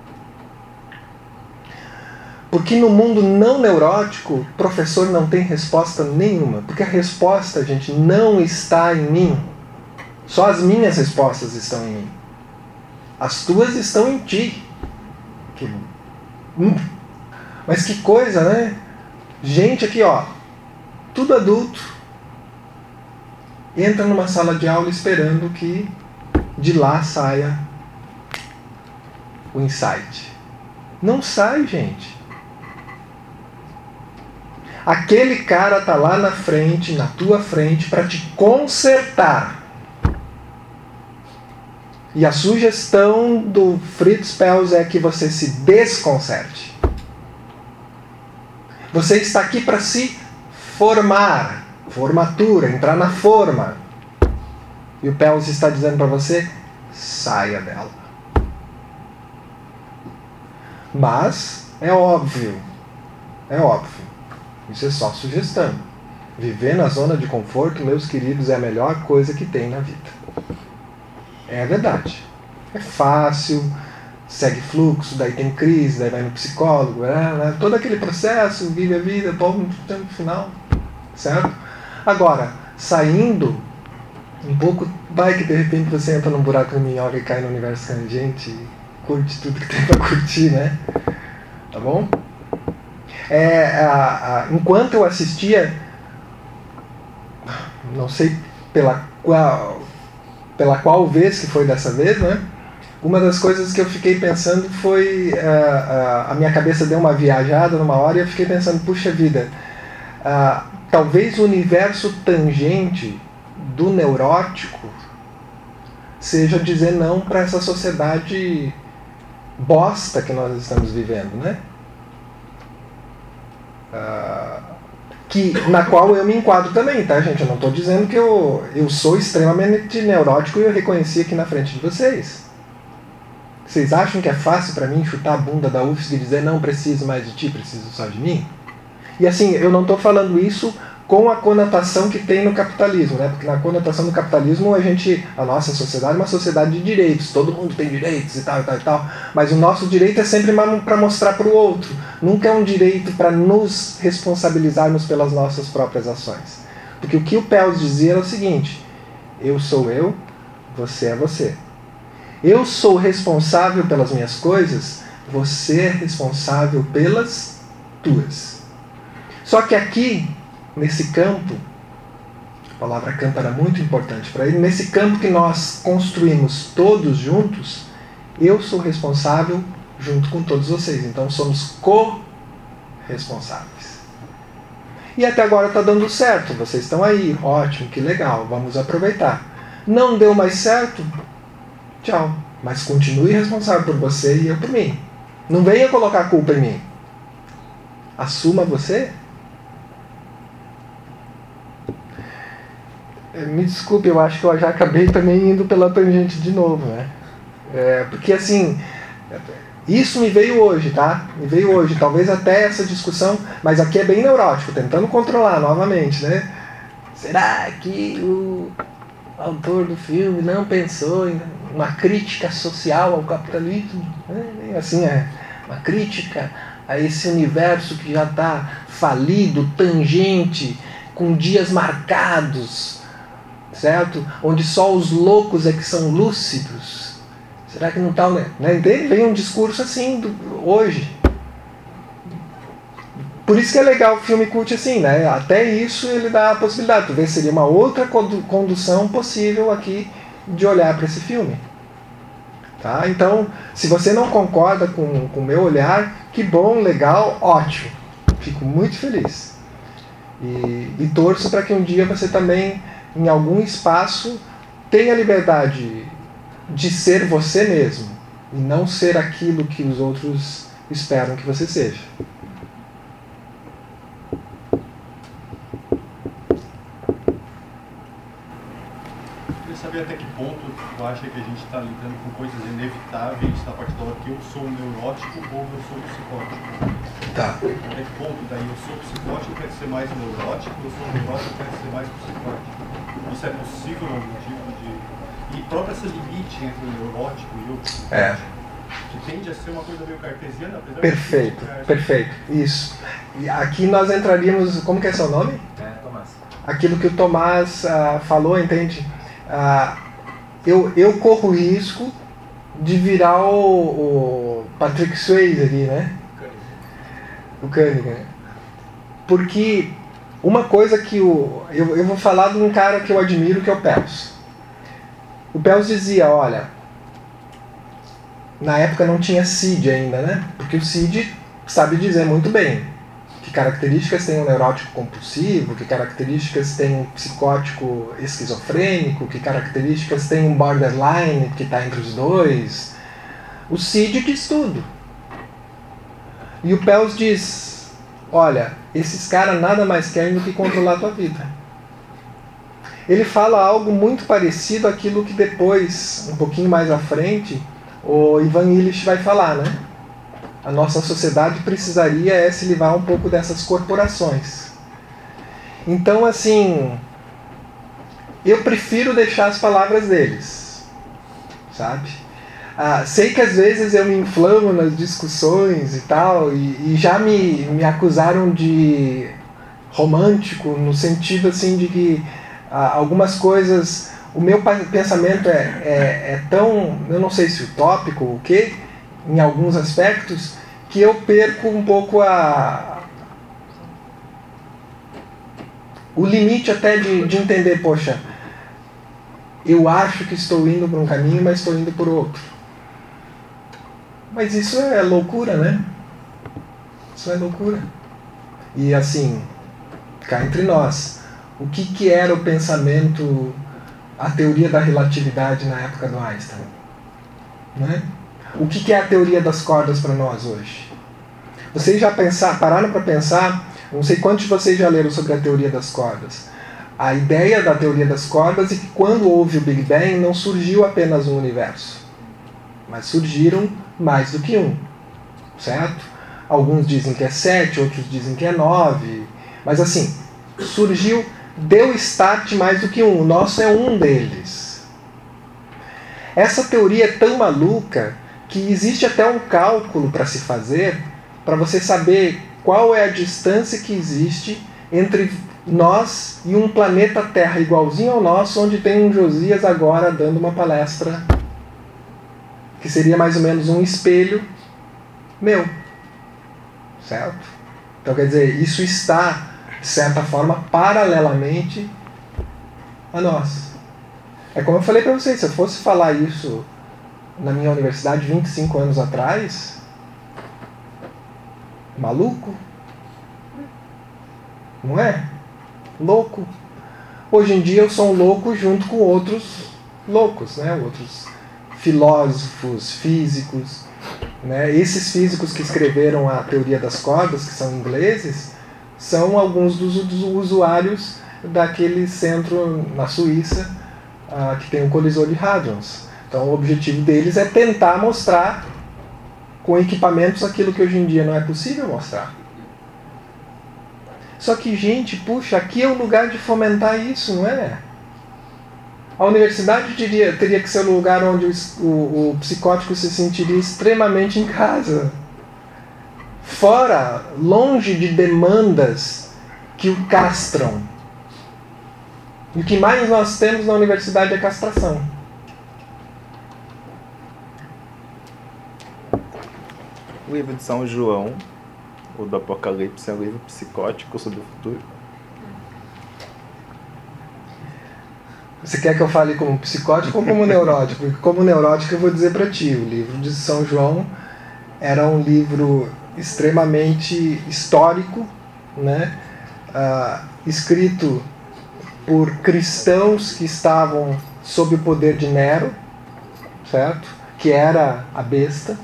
S1: Porque no mundo não neurótico, o professor não tem resposta nenhuma. Porque a resposta, gente, não está em mim. Só as minhas respostas estão em mim. As tuas estão em ti. Mas que coisa, né? Gente aqui, ó, tudo adulto, entra numa sala de aula esperando que de lá saia o insight. Não sai, gente. Aquele cara tá lá na frente, na tua frente, para te consertar. E a sugestão do Fritz Perls é que você se desconcerte. Você está aqui para se formar. Formatura, entrar na forma. E o Perls está dizendo para você, saia dela. Mas é óbvio. Isso é só sugestão. Viver na zona de conforto, meus queridos, é a melhor coisa que tem na vida. É verdade. É fácil. segue fluxo, daí tem crise, daí vai no psicólogo, né? Todo aquele processo, vive a vida, bom, no final, certo? Agora, saindo um pouco, vai que de repente você entra num buraco de minhoca e cai no universo tangente e curte tudo que tem pra curtir, né? Tá bom? Enquanto eu assistia, não sei pela qual vez que foi dessa vez, né? Uma das coisas que eu fiquei pensando foi, a minha cabeça deu uma viajada numa hora e eu fiquei pensando, puxa vida, talvez o universo tangente do neurótico seja dizer não para essa sociedade bosta que nós estamos vivendo, né? Na qual eu me enquadro também, tá, gente? Eu não estou dizendo que eu sou extremamente neurótico e eu reconheci aqui na frente de vocês. Vocês acham que é fácil para mim chutar a bunda da UFSC e dizer não preciso mais de ti, preciso só de mim? E assim, eu não estou falando isso com a conotação que tem no capitalismo, né? Porque na conotação do capitalismo a nossa sociedade é uma sociedade de direitos, todo mundo tem direitos e tal e tal e tal, mas o nosso direito é sempre para mostrar para o outro, nunca é um direito para nos responsabilizarmos pelas nossas próprias ações. Porque o que o Pelz dizia era o seguinte: eu sou eu, você é você. Eu sou responsável pelas minhas coisas, você é responsável pelas tuas. Só que aqui, nesse campo, a palavra campo era muito importante para ele, nesse campo que nós construímos todos juntos, eu sou responsável junto com todos vocês. Então somos co-responsáveis. E até agora está dando certo, vocês estão aí, ótimo, que legal, vamos aproveitar. Não deu mais certo? Tchau. Mas continue responsável por você e eu por mim. Não venha colocar a culpa em mim. Assuma você. Me desculpe, eu acho que eu já acabei também indo pela tangente de novo, né? Porque assim, isso me veio hoje, tá? Me veio hoje, talvez até essa discussão, mas aqui é bem neurótico, tentando controlar novamente, né? Será que o autor do filme não pensou em uma crítica social ao capitalismo? Assim, uma crítica a esse universo que já está falido, tangente, com dias marcados, certo? Onde só os loucos é que são lúcidos. Será que não está, né? Entende? Vem um discurso assim hoje. Por isso que é legal o filme cult assim, né? Até isso ele dá a possibilidade. Talvez seria uma outra condução possível aqui de olhar para esse filme. Tá? Então, se você não concorda com o meu olhar, que bom, legal, ótimo. Fico muito feliz. E torço para que um dia você também, em algum espaço, tenha liberdade de ser você mesmo e não ser aquilo que os outros esperam que você seja.
S6: Até que ponto tu acha que a gente está lidando com coisas inevitáveis na parte da hora que eu sou neurótico ou eu sou psicótico?
S1: Tá.
S6: Até que ponto daí eu sou psicótico, eu quero ser mais neurótico, eu sou neurótico, eu quero ser mais psicótico? Isso é possível algum tipo de... E próprio esse limite entre o neurótico e o psicótico? Que tende a ser uma coisa meio cartesiana, apesar
S1: Perfeito, perfeito, isso. E aqui nós entraríamos, como que é seu nome?
S5: Tomás.
S1: Aquilo que o Tomás falou, entende? Eu corro o risco de virar o Patrick Swayze ali, né? O Cunningham. Porque uma coisa que eu vou falar de um cara que eu admiro, que é o Pelz. O Pelz dizia, olha, na época não tinha CID ainda, né? Porque o CID sabe dizer muito bem que características tem um neurótico compulsivo, que características tem um psicótico esquizofrênico, que características tem um borderline que está entre os dois. O CID diz tudo. E o Pelz diz, olha, esses caras nada mais querem do que controlar a tua vida. Ele fala algo muito parecido àquilo que depois, um pouquinho mais à frente, o Ivan Illich vai falar, né? A nossa sociedade precisaria se livrar um pouco dessas corporações. Então, assim, eu prefiro deixar as palavras deles, sabe? sei que às vezes eu me inflamo nas discussões e tal, e já me acusaram de romântico, no sentido assim de que algumas coisas, o meu pensamento é tão, eu não sei se utópico ou o quê, em alguns aspectos, que eu perco um pouco o limite até de entender, poxa, eu acho que estou indo por um caminho, mas estou indo por outro. Mas isso é loucura, né? Isso é loucura. E assim, cá entre nós, o que era o pensamento, a teoria da relatividade na época do Einstein? Né? O que é a teoria das cordas para nós hoje? Vocês já pararam para pensar, não sei quantos de vocês já leram sobre a teoria das cordas. A ideia da teoria das cordas é que quando houve o Big Bang não surgiu apenas um universo, mas surgiram mais do que um, certo? Alguns dizem que é 7, outros dizem que é 9, mas assim, deu start mais do que um, o nosso é um deles. Essa teoria é tão maluca que existe até um cálculo para se fazer, para você saber qual é a distância que existe entre nós e um planeta Terra igualzinho ao nosso, onde tem um Josias agora dando uma palestra, que seria mais ou menos um espelho meu. Certo? Então, quer dizer, isso está, de certa forma, paralelamente a nós. É como eu falei para vocês, se eu fosse falar isso na minha universidade 25 anos atrás, maluco? Não é? Louco. Hoje em dia eu sou um louco junto com outros loucos, né? Outros filósofos, físicos. Né? Esses físicos que escreveram a teoria das cordas, que são ingleses, são alguns dos usuários daquele centro na Suíça que tem um colisor de hadrons. Então o objetivo deles é tentar mostrar com equipamentos aquilo que hoje em dia não é possível mostrar. Só que, gente, puxa, aqui é o lugar de fomentar isso, não é? A universidade teria que ser o lugar onde o psicótico se sentiria extremamente em casa. Fora, longe de demandas que o castram. E o que mais nós temos na universidade é castração.
S2: O livro de São João, o do Apocalipse, é um livro psicótico sobre o futuro.
S1: Você quer que eu fale como psicótico ou como neurótico? Porque como neurótico eu vou dizer para ti, o livro de São João era um livro extremamente histórico, né? Escrito por cristãos que estavam sob o poder de Nero, certo? Que era a besta.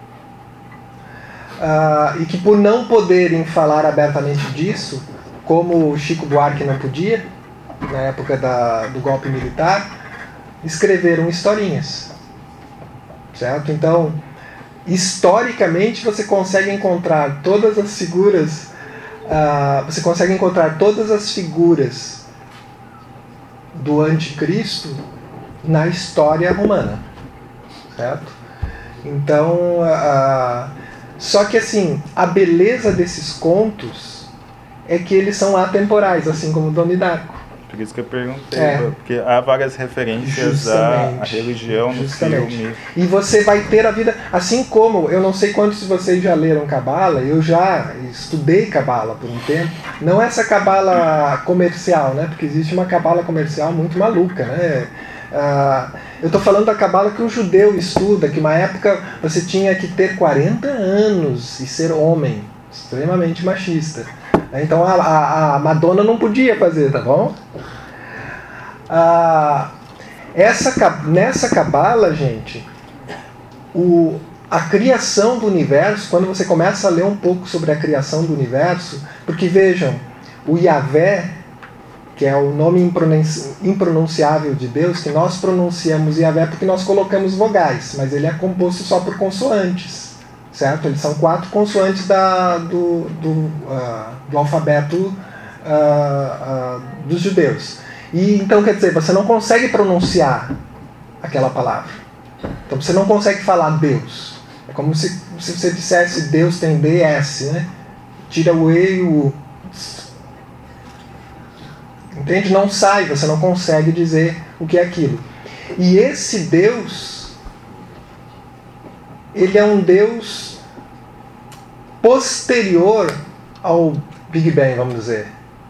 S1: E que por não poderem falar abertamente disso, como o Chico Buarque não podia, na época do golpe militar, escreveram historinhas, certo? Então, historicamente você consegue encontrar todas as figuras, do anticristo na história romana, certo? Então, só que assim, a beleza desses contos é que eles são atemporais, assim como Donnie Darko.
S2: Por isso que eu perguntei, porque há várias referências à religião no filme.
S1: E você vai ter a vida, assim como, eu não sei quantos de vocês já leram Cabala, eu já estudei Cabala por um tempo, não essa Cabala comercial, né? Porque existe uma Cabala comercial muito maluca, né? Eu estou falando da Cabala que o judeu estuda, que uma época você tinha que ter 40 anos e ser homem, extremamente machista. Então a Madonna não podia fazer, tá bom? Nessa Cabala, gente, a criação do universo, quando você começa a ler um pouco sobre a criação do universo, porque vejam, o Yahvé, que é o nome impronunciável de Deus, que nós pronunciamos Yahvé porque nós colocamos vogais, mas ele é composto só por consoantes, certo? Eles são 4 consoantes do alfabeto dos judeus. E então, quer dizer, você não consegue pronunciar aquela palavra. Então você não consegue falar Deus. É como se você dissesse Deus tem DS, né? Tira o E e o U. Entende? Não sai, você não consegue dizer o que é aquilo. E esse Deus, ele é um Deus posterior ao Big Bang, vamos dizer.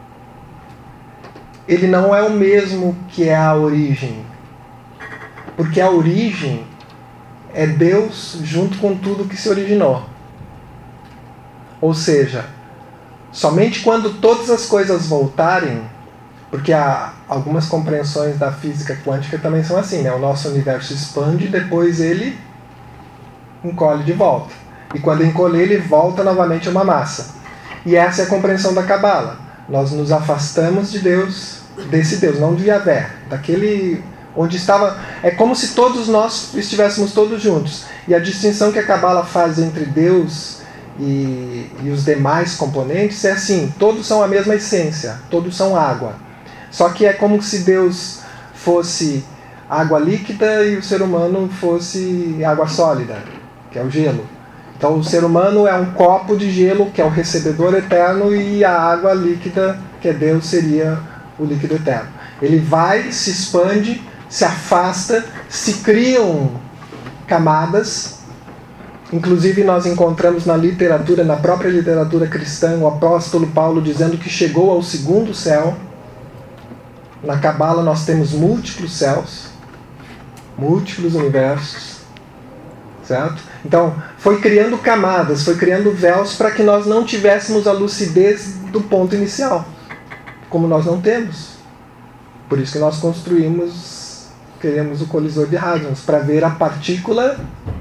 S1: Ele não é o mesmo que é a origem. Porque a origem é Deus junto com tudo que se originou. Ou seja, somente quando todas as coisas voltarem, porque há algumas compreensões da física quântica também são assim, né? O nosso universo expande e depois ele encolhe de volta. E quando encolher, ele volta novamente a uma massa. E essa é a compreensão da Cabala. Nós nos afastamos de Deus, desse Deus, não de Yahvé, daquele onde estava. É como se todos nós estivéssemos todos juntos. E a distinção que a Cabala faz entre Deus e os demais componentes é assim: todos são a mesma essência, todos são água. Só que é como se Deus fosse água líquida e o ser humano fosse água sólida, que é o gelo. Então o ser humano é um copo de gelo, que é o recebedor eterno, e a água líquida, que é Deus, seria o líquido eterno. Ele vai, se expande, se afasta, se criam camadas. Inclusive nós encontramos na literatura, na própria literatura cristã, o apóstolo Paulo dizendo que chegou ao segundo céu. Na Cabala nós temos múltiplos céus, múltiplos universos, certo? Então, foi criando camadas, foi criando véus para que nós não tivéssemos a lucidez do ponto inicial, como nós não temos. Por isso que nós queremos o colisor de hadrons, para ver a partícula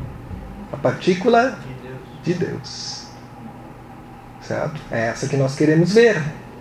S1: de Deus. Certo? É essa que nós queremos ver.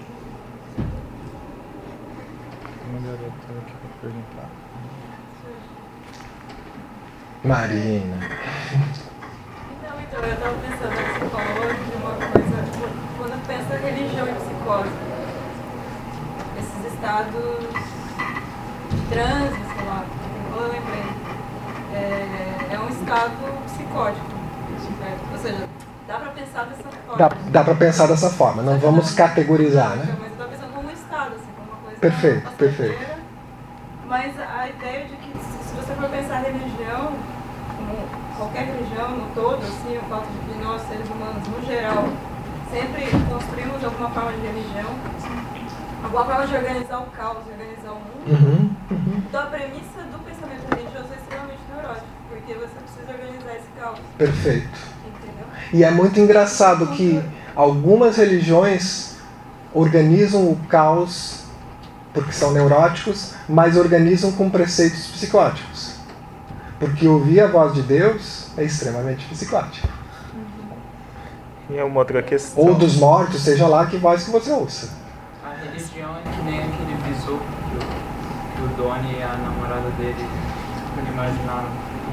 S1: Marina.
S7: Então, eu estava pensando, você falou de uma coisa, quando pensa em religião e psicose, esses estados de transe, sei lá, eu lembrei, é um estado psicótico, certo? Ou seja, dá para pensar dessa forma.
S1: Dá para pensar dessa forma, não vamos categorizar, né?
S7: Mas eu estava pensando como um estado, assim, como uma coisa
S1: perfeito,
S7: passageira.
S1: Perfeito.
S7: Mas a ideia de que, se você for pensar religião, como qualquer religião no todo, assim, o fato de que nós, seres humanos, no geral, sempre construímos alguma forma de religião, alguma forma de organizar o caos, de organizar o mundo. Então a premissa do pensamento religioso é extremamente neurótico, porque você precisa organizar esse caos.
S1: Perfeito.
S7: Entendeu?
S1: E é muito engraçado que algumas religiões organizam o caos porque são neuróticos, mas organizam com preceitos psicóticos. Porque ouvir a voz de Deus é extremamente psicótico.
S2: E é uma outra questão.
S1: Ou dos mortos, seja lá que voz que você ouça.
S4: A religião é que nem aquele besouro que o Donnie e a namorada dele imaginaram.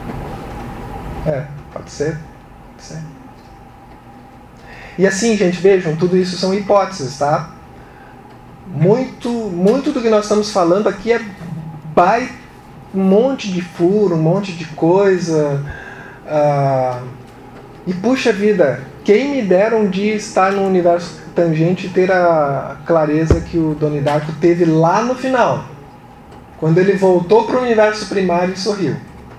S1: Pode ser. E assim, gente, vejam, tudo isso são hipóteses, tá? Muito do que nós estamos falando aqui um monte de furo, um monte de coisa. E puxa vida, quem me dera um dia estar no universo tangente e ter a clareza que o Donnie Darko teve lá no final, quando ele voltou para o universo primário e sorriu,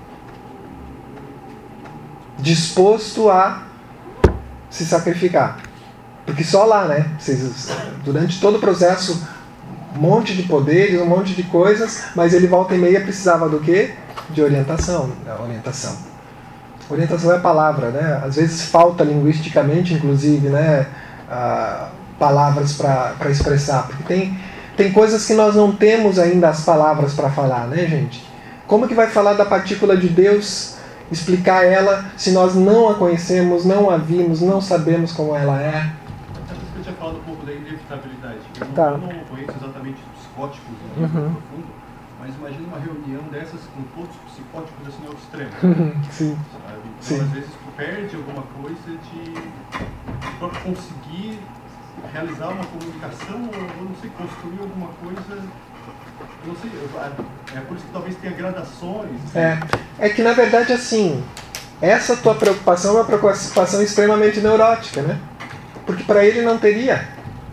S1: disposto a se sacrificar. Porque só lá, né? Durante todo o processo, um monte de poderes, um monte de coisas, mas ele volta e meia precisava do quê? De orientação. Orientação é a palavra, né? Às vezes falta linguisticamente, inclusive, né? Palavras para expressar. Porque tem coisas que nós não temos ainda as palavras para falar, né, gente? Como que vai falar da partícula de Deus, explicar ela, se nós não a conhecemos, não a vimos, não sabemos como ela é?
S6: Eu tinha falado um pouco da inevitabilidade. Eu não conheço exatamente os psicóticos no profundo, mas imagina uma reunião dessas com todos os psicóticos assim ao extremo.
S1: Sim.
S6: Sabe? Então,
S1: Sim.
S6: Às vezes tu perde alguma coisa para conseguir realizar uma comunicação ou não sei, construir alguma coisa Não sei, é por isso que talvez tenha gradações.
S1: É que na verdade assim, essa tua preocupação é uma preocupação extremamente neurótica, né? Porque para ele não teria.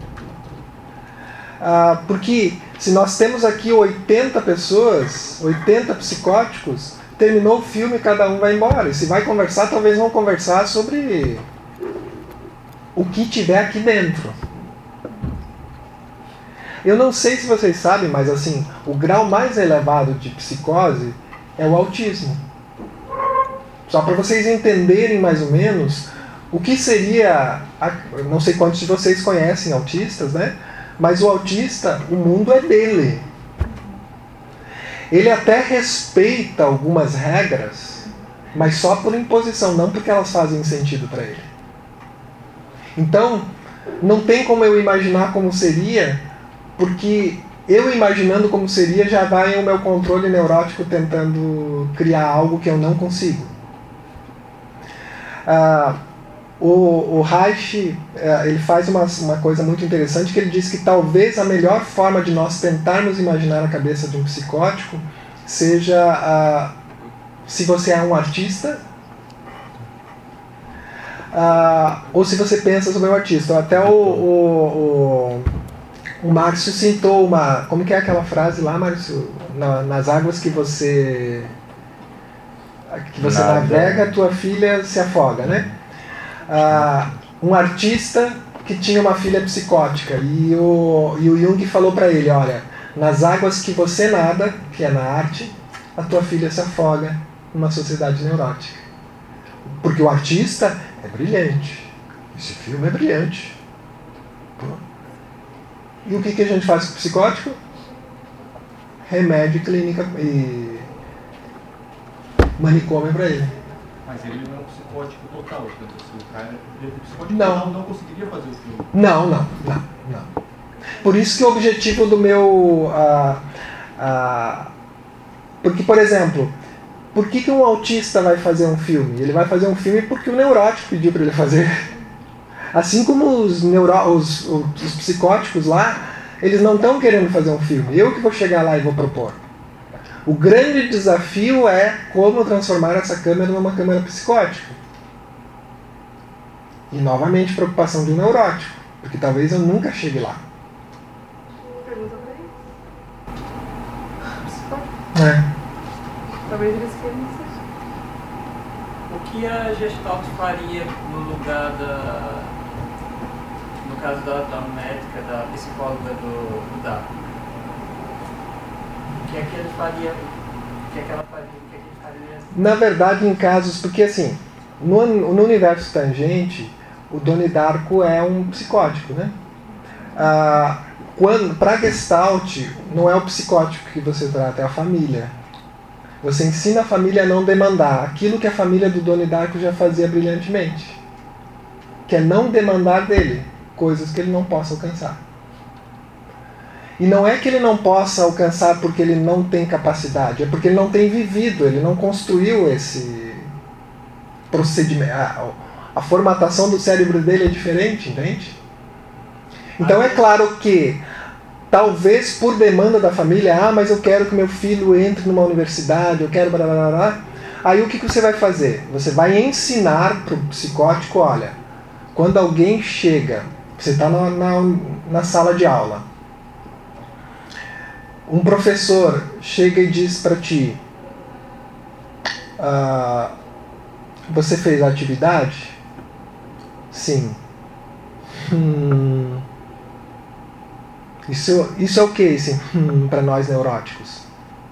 S1: Porque se nós temos aqui 80 pessoas, 80 psicóticos, terminou o filme, cada um vai embora. E se vai conversar, talvez vão conversar sobre o que tiver aqui dentro. Eu não sei se vocês sabem, mas assim, o grau mais elevado de psicose é o autismo. Só para vocês entenderem mais ou menos o que seria... Não sei quantos de vocês conhecem autistas, né? Mas o autista, o mundo é dele. Ele até respeita algumas regras, mas só por imposição, não porque elas fazem sentido para ele. Então, não tem como eu imaginar como seria, porque eu imaginando como seria já vai o meu controle neurótico tentando criar algo que eu não consigo. O Reich, ele faz uma coisa muito interessante, que ele diz que talvez a melhor forma de nós tentarmos imaginar a cabeça de um psicótico seja se você é um artista, ou se você pensa sobre um artista. Até o Márcio citou uma... Como que é aquela frase lá, Márcio? Nas águas que você navega, tua filha se afoga, né? Um artista que tinha uma filha psicótica e o Jung falou para ele, olha, nas águas que você nada, que é na arte, a tua filha se afoga numa sociedade neurótica. Porque o artista é brilhante. Esse filme é brilhante. E o que a gente faz com o psicótico? Remédio, clínica e manicômio para ele.
S6: Mas ele não é um psicótico total, o cara psicótico total não conseguiria fazer o filme.
S1: Não. Por isso que o objetivo do meu... porque, por exemplo, por que um autista vai fazer um filme? Ele vai fazer um filme porque o neurótico pediu para ele fazer. Assim como os psicóticos lá, eles não estão querendo fazer um filme. Eu que vou chegar lá e vou propor. O grande desafio é como transformar essa câmera numa câmera psicótica. E novamente preocupação de um neurótico, porque talvez eu nunca chegue lá.
S7: Pergunta pra ele. Talvez eles queiram isso.
S4: O que a Gestalt faria no lugar no caso da médica, da psicóloga do Darko? O que é que ele faria? O que é que ela faria? O que é que ele faria?
S1: Na verdade, em casos... Porque assim, no universo tangente, o Donnie Darko é um psicótico, né? Para Gestalt, não é o psicótico que você trata, é a família. Você ensina a família a não demandar aquilo que a família do Donnie Darko já fazia brilhantemente, que é não demandar dele coisas que ele não possa alcançar. E não é que ele não possa alcançar porque ele não tem capacidade, é porque ele não tem vivido, ele não construiu esse procedimento. A formatação do cérebro dele é diferente, entende? Então é claro que, talvez por demanda da família, mas eu quero que meu filho entre numa universidade, eu quero... Blá, blá, blá. Aí o que você vai fazer? Você vai ensinar para o psicótico, olha, quando alguém chega, você está na sala de aula, um professor chega e diz para ti, você fez a atividade? Sim. Isso é o que, assim, para nós neuróticos?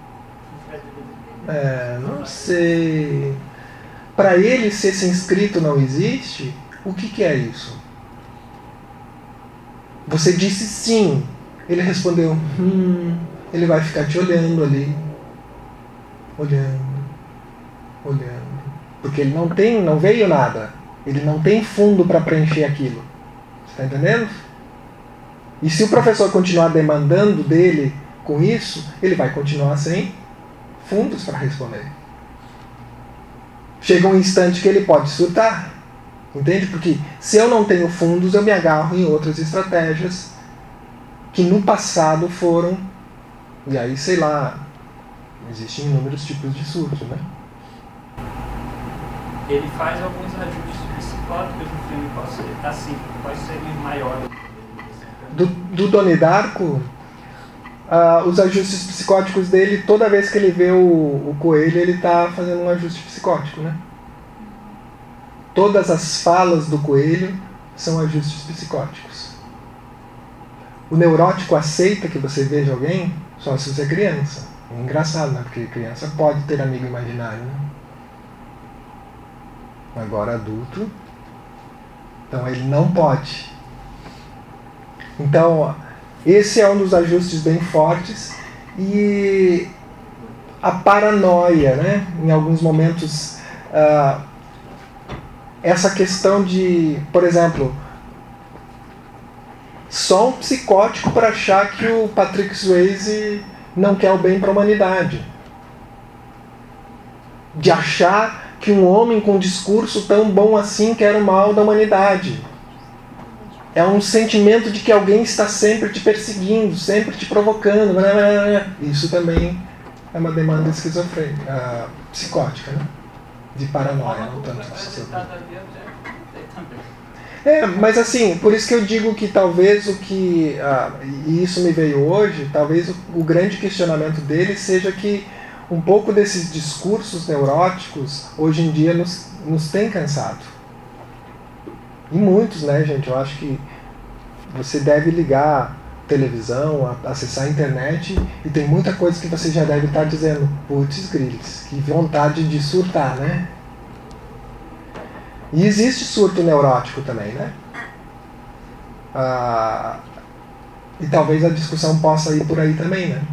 S1: Não sei. Para ele, se esse inscrito não existe, o que é isso? Você disse sim. Ele respondeu, ele vai ficar te olhando ali. Olhando. Porque ele não veio nada. Ele não tem fundo para preencher aquilo. Você está entendendo? E se o professor continuar demandando dele com isso, ele vai continuar sem fundos para responder. Chega um instante que ele pode surtar. Entende? Porque se eu não tenho fundos, eu me agarro em outras estratégias que no passado foram E aí, sei lá, existem inúmeros tipos de surto, né?
S8: Ele faz alguns ajustes psicóticos no filme, pode ser maior.
S1: Do Donnie Darko, os ajustes psicóticos dele, toda vez que ele vê o coelho, ele está fazendo um ajuste psicótico, né? Todas as falas do coelho são ajustes psicóticos. O neurótico aceita que você veja alguém só se você é criança. É engraçado, né? Porque criança pode ter amigo imaginário, né? Agora adulto, então ele não pode. Então, esse é um dos ajustes bem fortes. E a paranoia, né? Em alguns momentos, essa questão de, por exemplo, só um psicótico para achar que o Patrick Swayze não quer o bem para a humanidade. De achar que um homem com um discurso tão bom assim quer o mal da humanidade. É um sentimento de que alguém está sempre te perseguindo, sempre te provocando. Isso também é uma demanda esquizofrênica, psicótica, né? De paranoia, não tanto de esquizofrenia. Mas assim, por isso que eu digo que talvez e isso me veio hoje, talvez o grande questionamento dele seja que um pouco desses discursos neuróticos hoje em dia nos tem cansado. E muitos, né, gente? Eu acho que você deve ligar televisão, acessar a internet e tem muita coisa que você já deve estar dizendo, putz grilhos, que vontade de surtar, né? E existe surto neurótico também, né? E talvez a discussão possa ir por aí também, né?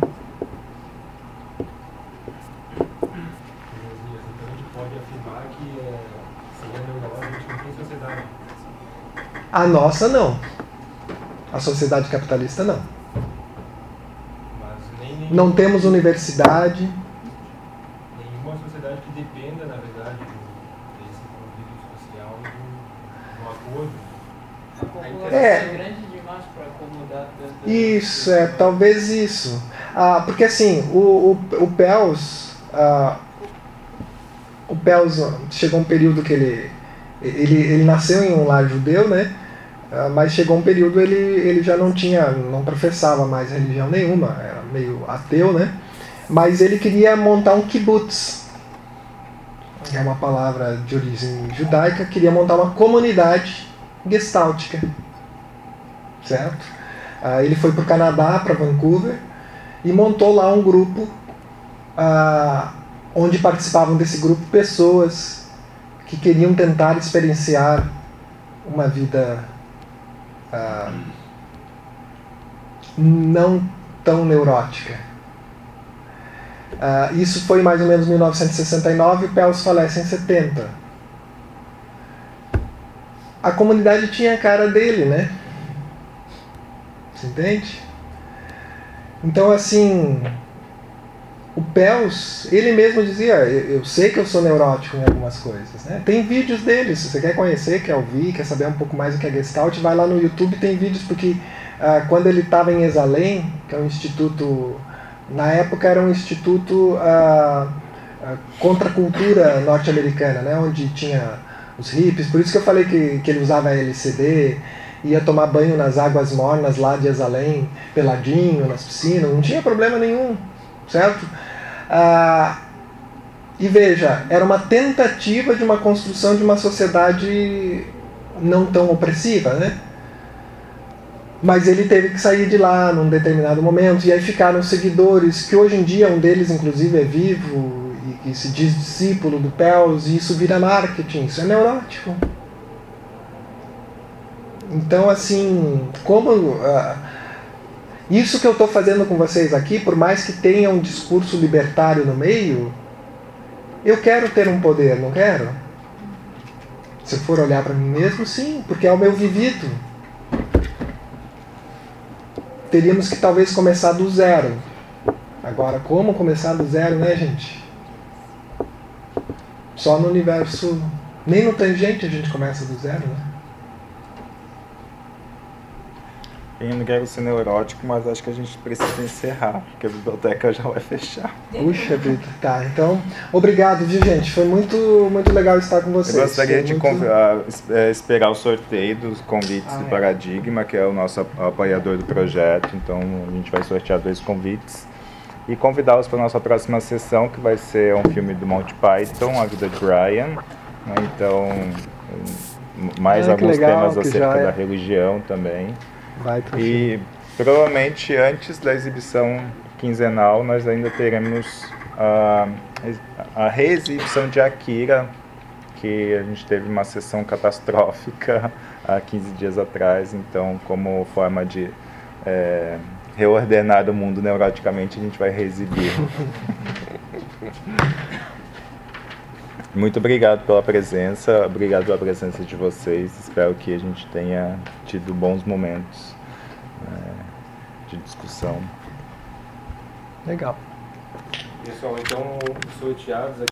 S1: A nossa não. A sociedade capitalista não. Não temos universidade.
S9: Nenhuma sociedade que dependa, na verdade, desse convívio social do acordo.
S4: A população é grande demais para acomodar tanto.
S1: Isso, talvez isso. Porque assim, o Pels chegou um período que ele nasceu em um lar judeu, né? Mas chegou um período ele já não professava mais religião nenhuma, era meio ateu, né? Mas ele queria montar um kibbutz, que é uma palavra de origem judaica, queria montar uma comunidade gestáltica, certo? Ele foi para o Canadá, para Vancouver, e montou lá um grupo onde participavam desse grupo pessoas que queriam tentar experienciar uma vida não tão neurótica. Isso foi mais ou menos em 1969 e o Pels falece em 70. A comunidade tinha a cara dele, né? Você entende? Então, assim, o Pels, ele mesmo dizia, eu sei que eu sou neurótico em algumas coisas, né? Tem vídeos dele, se você quer conhecer, quer ouvir, quer saber um pouco mais do que é Gestalt, vai lá no YouTube, tem vídeos, porque quando ele estava em Exalém, que é um instituto, na época era um instituto contra a cultura norte-americana, né? Onde tinha os hippies, por isso que eu falei que ele usava LSD, ia tomar banho nas águas mornas lá de Exalém, peladinho, nas piscinas, não tinha problema nenhum, certo? E veja, era uma tentativa de uma construção de uma sociedade não tão opressiva, né? Mas ele teve que sair de lá num determinado momento, e aí ficaram seguidores, que hoje em dia um deles inclusive é vivo e se diz discípulo do Pels, e isso vira marketing, isso é neurótico. Então, assim, como isso que eu estou fazendo com vocês aqui, por mais que tenha um discurso libertário no meio, eu quero ter um poder, não quero? Se eu for olhar para mim mesmo, sim, porque é o meu vivido. Teríamos que talvez começar do zero. Agora, como começar do zero, né, gente? Só no universo... Nem no Tangente a gente começa do zero, né?
S2: Eu não quero ser neurótico, mas acho que a gente precisa encerrar, porque a biblioteca já vai fechar.
S1: Puxa vida, tá. Então, obrigado, viu, gente? Foi muito, muito legal estar com vocês.
S2: Eu gostaria de esperar o sorteio dos convites do Paradigma, que é o nosso apoiador do projeto. Então, a gente vai sortear 2 convites. E convidá-los para a nossa próxima sessão, que vai ser um filme do Monty Python, A Vida de Brian. Né? Então, mais alguns temas acerca da religião também. E provavelmente antes da exibição quinzenal nós ainda teremos a reexibição de Akira, que a gente teve uma sessão catastrófica há 15 dias atrás, então como forma de reordenar o mundo neuroticamente a gente vai reexibir. Muito obrigado pela presença, obrigado pela presença de vocês. Espero que a gente tenha tido bons momentos de discussão.
S1: Legal.
S9: Pessoal, então, sorteados aqui.